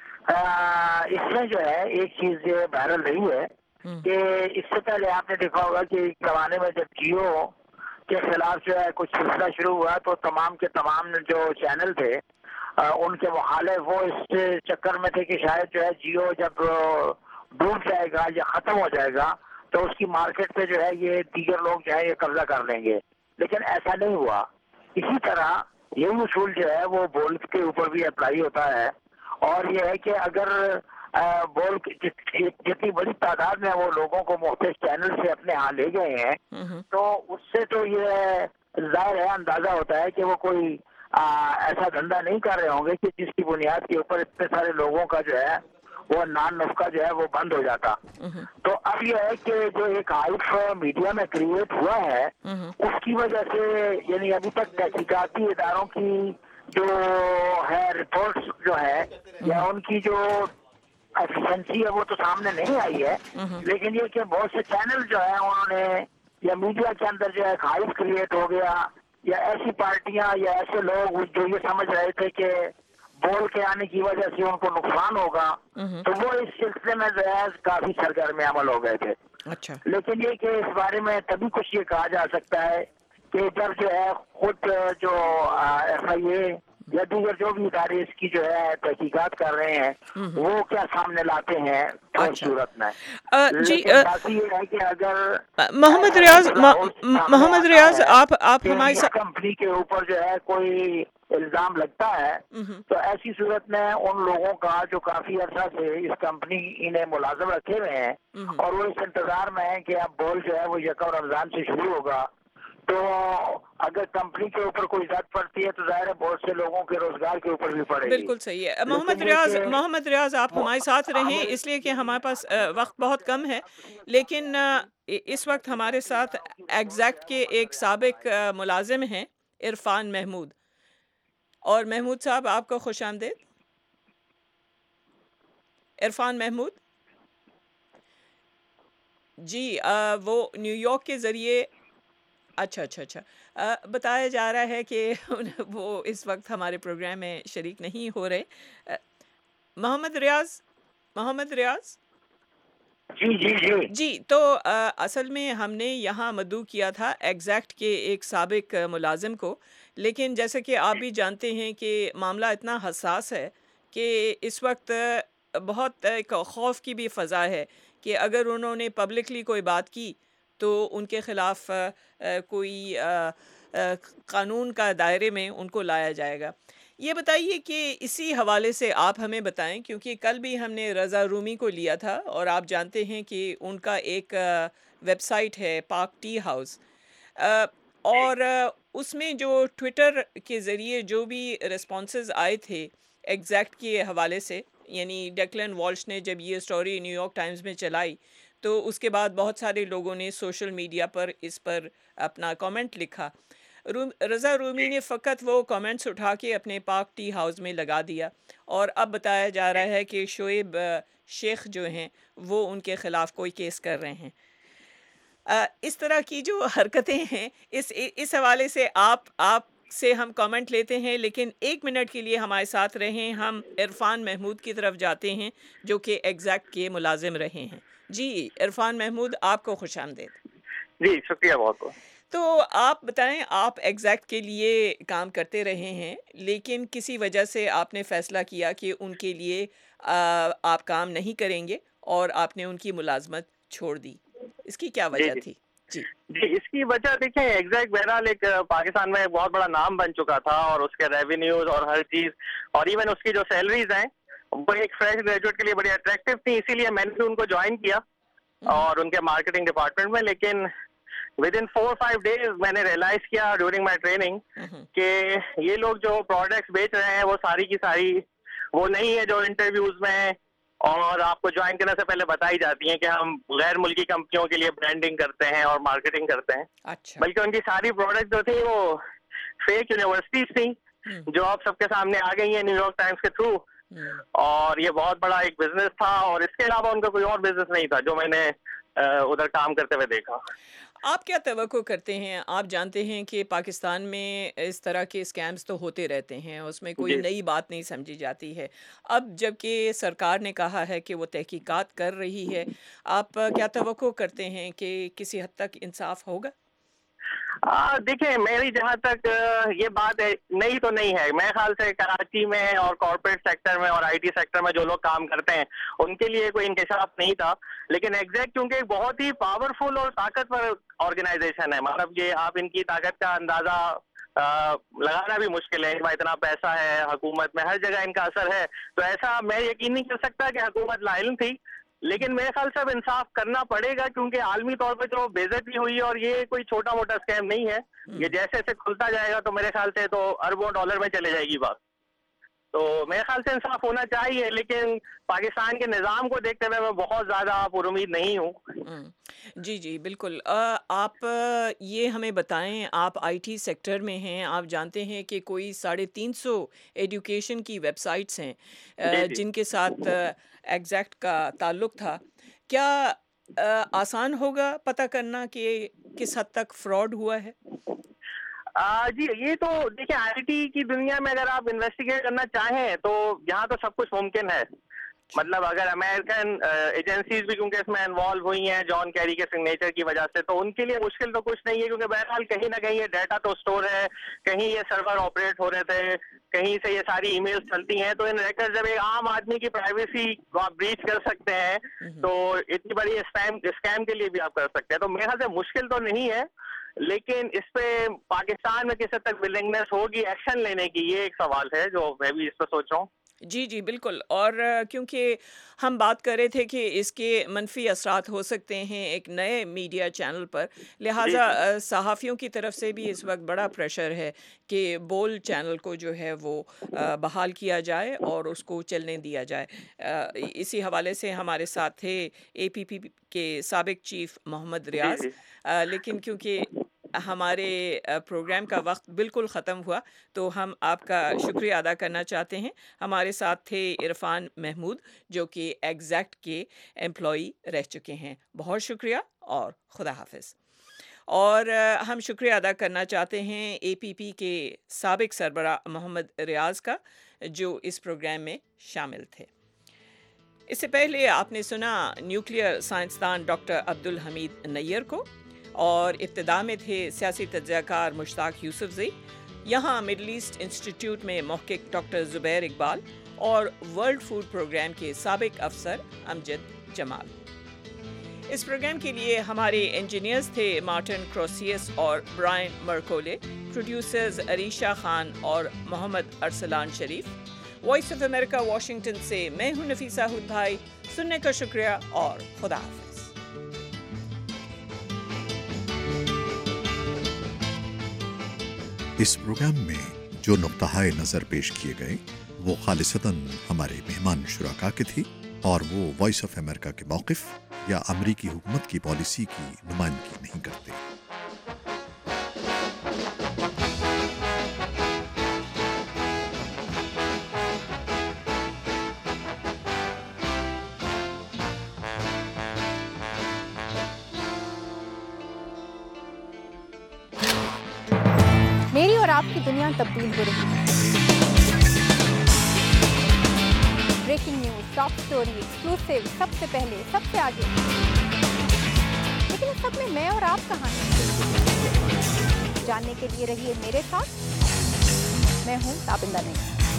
इसमें जो है एक चीज वायरल रही है कि इससे पहले आपने देखा होगा कि जमाने में जब जियो के खिलाफ जो है कुछ सिलसिला शुरू हुआ तो तमाम के तमाम जो चैनल थे उनके मुखालिफ वो इस चक्कर में थे कि शायद जो है जियो जब डूब जाएगा या खत्म हो जाएगा तो उसकी मार्केट पे जो है ये दीगर लोग जो है ये कब्जा कर लेंगे, लेकिन ऐसा नहीं हुआ। इसी तरह यही उसूल जो है वो बोल के ऊपर भी अप्लाई होता है और ये है कि अगर बोल जितनी बड़ी तादाद में वो लोगों को मुख्तलिफ चैनल से अपने यहाँ ले गए हैं तो उससे तो ये जाहिर है अंदाजा होता है कि वो कोई ऐसा धंधा नहीं कर रहे होंगे कि जिसकी बुनियाद के ऊपर इतने सारे लोगों का जो है वो नान नुस्खा जो है वो बंद हो जाता। तो अब ये है कि जो एक हाइप मीडिया में क्रिएट हुआ है उसकी वजह से यानी अभी तक तहकीकाती इदारों की जो है रिपोर्ट्स जो है या उनकी जो एफिशिएंसी है वो तो सामने नहीं आई है, लेकिन ये कि बहुत से चैनल जो है उन्होंने या मीडिया के अंदर जो है हाइप क्रिएट हो गया या ऐसी पार्टियां या ऐसे लोग जो ये समझ रहे थे कि बोल के आने की वजह से उनको नुकसान होगा तो वो इस सिलसिले में जो है काफी सरगर्म अमल हो गए थे। अच्छा। लेकिन ये कि इस बारे में तभी कुछ ये कहा जा सकता है कि जब जो है खुद जो FIA या दीगर जो भी इदारे इसकी जो है तहकीकात कर रहे हैं वो क्या सामने लाते हैं तो सूरत में जी बाकी ये है कि अगर मोहम्मद रियाज आप हमारी कंपनी के ऊपर जो है कोई इल्जाम लगता है तो ऐसी सूरत में उन लोगों का जो काफी अर्सा से इस कंपनी इन्हें मुलाजिम रखे हुए हैं और वो इस इंतजार में है कि अब बोल जो है वो यकम रमजान से शुरू होगा तो अगर कंपनी के ऊपर कोई जद पड़ती है तो जाहिर है बहुत से लोगों के रोजगार के ऊपर भी पड़ेगी। बिल्कुल सही है। मोहम्मद रियाज आप हमारे साथ रहें इसलिए कि हमारे पास वक्त बहुत कम है, लेकिन इस वक्त हमारे साथ एग्जैक्ट के एक साबिक मुलाजिम हैं इरफान महमूद। और महमूद साहब आपको खुशामदीद। इरफान महमूद जी वो न्यूयॉर्क के ज़रिए अच्छा बताया जा रहा है कि वो इस वक्त हमारे प्रोग्राम में शरीक नहीं हो रहे। मोहम्मद रियाज जी तो असल में हमने यहाँ मदऊ किया था एग्जैक्ट के एक साबिक मुलाजिम को, लेकिन जैसे कि आप भी जानते हैं कि मामला इतना हसास है कि इस वक्त बहुत एक खौफ की भी फ़ज़ा है कि अगर उन्होंने पब्लिकली कोई बात की तो उनके ख़िलाफ़ कोई कानून का दायरे में उनको लाया जाएगा। ये बताइए कि इसी हवाले से आप हमें बताएं, क्योंकि कल भी हमने रज़ा रूमी को लिया था और आप जानते हैं कि उनका एक वेबसाइट है पाक टी हाउस, और उसमें जो ट्विटर के ज़रिए जो भी रिस्पॉन्सेस आए थे एग्जैक्ट के हवाले से, यानी डेक्लन वॉल्श ने जब ये स्टोरी न्यूयॉर्क टाइम्स में चलाई तो उसके बाद बहुत सारे लोगों ने सोशल मीडिया पर इस पर अपना कमेंट लिखा। रज़ा रूमी ने फ़कत वो कमेंट्स उठा के अपने पाक टी हाउस में लगा दिया और अब बताया जा रहा है कि शोएब शेख जो हैं वो उनके ख़िलाफ़ कोई केस कर रहे हैं। اس طرح کی جو حرکتیں ہیں اس حوالے سے آپ سے ہم کامنٹ لیتے ہیں، لیکن 1 منٹ کے لیے ہمارے ساتھ رہیں. ہم عرفان محمود کی طرف جاتے ہیں جو کہ ایگزیکٹ کے ملازم رہے ہیں. جی عرفان محمود، آپ کو خوش آمدید. جی شکریہ بہت بہت. تو آپ بتائیں، آپ ایگزیکٹ کے لیے کام کرتے رہے ہیں، لیکن کسی وجہ سے آپ نے فیصلہ کیا کہ ان کے لیے آپ کام نہیں کریں گے اور آپ نے ان کی ملازمت چھوڑ دی. اس کی کیا وجہ تھی؟ جی اس کی وجہ دیکھیں، ایگزیکٹ بہرحال ایک پاکستان میں بہت بڑا نام بن چکا تھا، اور اس کے ریونیوز اور ہر چیز، اور ایون اس کی جو سیلریز ہیں وہ ایک فریش گریجویٹ کے لیے بڑی اٹریکٹیو تھی. اسی لیے میں نے بھی ان کو جوائن کیا اور ان کے مارکیٹنگ ڈپارٹمنٹ میں. لیکن ود ان 4-5 days میں نے ریئلائز کیا ڈیورنگ مائی ٹریننگ کہ یہ لوگ جو پروڈکٹس بیچ رہے ہیں وہ ساری کی ساری وہ نہیں ہے جو انٹرویوز میں اور آپ کو جوائن کرنے سے پہلے بتائی جاتی ہیں کہ ہم غیر ملکی کمپنیوں کے لیے برانڈنگ کرتے ہیں اور مارکیٹنگ کرتے ہیں. بلکہ ان کی ساری پروڈکٹ جو تھی وہ فیک یونیورسٹیز تھیں جو آپ سب کے سامنے آ گئی ہیں نیو یارک ٹائمز کے تھرو. اور یہ بہت بڑا ایک بزنس تھا، اور اس کے علاوہ ان کا کوئی اور بزنس نہیں تھا جو میں نے ادھر کام کرتے ہوئے دیکھا. آپ کیا توقع کرتے ہیں؟ آپ جانتے ہیں کہ پاکستان میں اس طرح کے اسکیمز تو ہوتے رہتے ہیں، اس میں کوئی نئی بات نہیں سمجھی جاتی ہے. اب جب کہ سرکار نے کہا ہے کہ وہ تحقیقات کر رہی ہے، آپ کیا توقع کرتے ہیں کہ کسی حد تک انصاف ہوگا؟ دیکھیں میری جہاں تک یہ بات ہے، نئی تو نہیں ہے. میرے خیال سے کراچی میں اور کارپوریٹ سیکٹر میں اور آئی ٹی سیکٹر میں جو لوگ کام کرتے ہیں ان کے لیے کوئی انکشاف نہیں تھا. لیکن ایگزیکٹ کیونکہ ایک بہت ہی پاورفل اور طاقتور آرگنائزیشن ہے، مطلب یہ آپ ان کی طاقت کا اندازہ لگانا بھی مشکل ہے. اتنا پیسہ ہے حکومت میں، ہر جگہ ان کا اثر ہے. تو ایسا میں یقین نہیں کر سکتا کہ حکومت لاعلم تھی، لیکن میرے خیال سے اب انصاف کرنا پڑے گا کیونکہ عالمی طور پہ جو بے عزتی ہوئی اور یہ کوئی چھوٹا موٹا اسکیم نہیں ہے. یہ جیسے جیسے کھلتا جائے گا تو میرے خیال سے تو اربوں ڈالر میں چلے جائے گی بات. تو میرے خیال سے انصاف ہونا چاہیے، لیکن پاکستان کے نظام کو دیکھتے ہوئے میں بہت زیادہ پر امید نہیں ہوں. جی بالکل. آپ یہ ہمیں بتائیں، آپ آئی ٹی سیکٹر میں ہیں، آپ جانتے ہیں کہ کوئی 350 ایڈوکیشن کی ویب سائٹس ہیں جن کے ساتھ ایگزیکٹ کا تعلق تھا. کیا آسان ہوگا پتہ کرنا کہ کس حد تک فراڈ ہوا ہے؟ جی یہ تو دیکھیں آئی ٹی کی دنیا میں اگر آپ انویسٹیگیٹ کرنا چاہیں تو یہاں تو سب کچھ ممکن ہے. مطلب اگر امریکن ایجنسیز بھی کیونکہ اس میں انوالو ہوئی ہیں جان کیری کے سگنیچر کی وجہ سے، تو ان کے لیے مشکل تو کچھ نہیں ہے کیونکہ بہرحال کہیں نہ کہیں یہ ڈیٹا تو اسٹور ہے، کہیں یہ سرور آپریٹ ہو رہے تھے، کہیں سے یہ ساری ای میلز چلتی ہیں. تو ان ریکارڈ جب ایک عام آدمی کی پرائیویسی کو آپ بریچ کر سکتے ہیں تو اتنی بڑی اسکیم کے لیے بھی آپ کر سکتے ہیں. تو میرے خیال سے مشکل تو نہیں ہے، لیکن اس پہ پاکستان میں کس حد تک ولنگنس ہوگی ایکشن لینے کی، یہ ایک سوال ہے جو میں بھی اس پہ سوچ رہا ہوں. جی بالکل. اور کیونکہ ہم بات کر رہے تھے کہ اس کے منفی اثرات ہو سکتے ہیں ایک نئے میڈیا چینل پر، لہٰذا صحافیوں کی طرف سے بھی اس وقت بڑا پریشر ہے کہ بول چینل کو جو ہے وہ بحال کیا جائے اور اس کو چلنے دیا جائے. اسی حوالے سے ہمارے ساتھ تھے اے پی پی کے سابق چیف محمد ریاض، لیکن کیونکہ ہمارے پروگرام کا وقت بالکل ختم ہوا تو ہم آپ کا شکریہ ادا کرنا چاہتے ہیں. ہمارے ساتھ تھے عرفان محمود جو کہ ایگزیکٹ کے امپلائی رہ چکے ہیں. بہت شکریہ اور خدا حافظ. اور ہم شکریہ ادا کرنا چاہتے ہیں اے پی پی کے سابق سربراہ محمد ریاض کا جو اس پروگرام میں شامل تھے. اس سے پہلے آپ نے سنا نیوکلیئر سائنسدان ڈاکٹر عبدالحمید نیر کو، اور ابتدا میں تھے سیاسی تجزیہ کار مشتاق یوسفزئی، یہاں مڈل ایسٹ انسٹیٹیوٹ میں محقق ڈاکٹر زبیر اقبال اور ورلڈ فوڈ پروگرام کے سابق افسر امجد جمال. اس پروگرام کے لیے ہمارے انجینئرز تھے مارٹن کروسیس اور برائن مرکولے، پروڈیوسرز عریشہ خان اور Muhammad Arsalan Sharif. Voice of America Washington سے میں ہوں نفیسہ ہود بھائی. سننے کا شکریہ اور خدا حافظ. اس پروگرام میں جو نقطۂ نظر پیش کیے گئے وہ خالصتاً ہمارے مہمان شرکاء کے تھی اور وہ وائس آف امریکہ کے موقف یا امریکی حکومت کی پالیسی کی نمائندگی نہیں کرتے. آپ کی دنیا تبدیل ہو رہی ہے۔ Breaking news, top story, exclusive, سب سے پہلے، سب سے آگے۔ لیکن اس سب میں میں اور آپ کہاں ہیں؟ جاننے کے لیے رہیے میرے ساتھ، میں ہوں تابندہ نہیں۔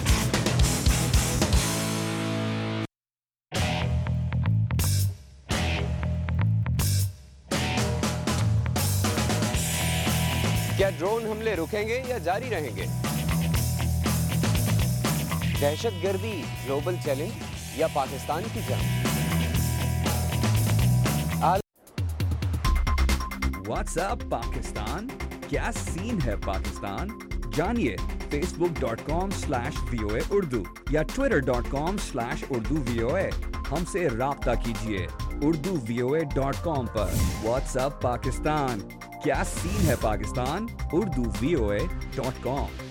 کیا ڈرون حملے رکیں گے یا جاری رہیں گے؟ دہشت گردی گلوبل چیلنج یا پاکستان کی جنگ؟ واٹس ایپ پاکستان، کیا سین ہے پاکستان؟ جانیے facebook.com/VOA Urdu یا twitter.com/Urdu VOA۔ ہم سے رابطہ کیجیے urduvoa.com پر۔ واٹس ایپ پاکستان، کیا سین ہے پاکستان؟ urduvoa.com۔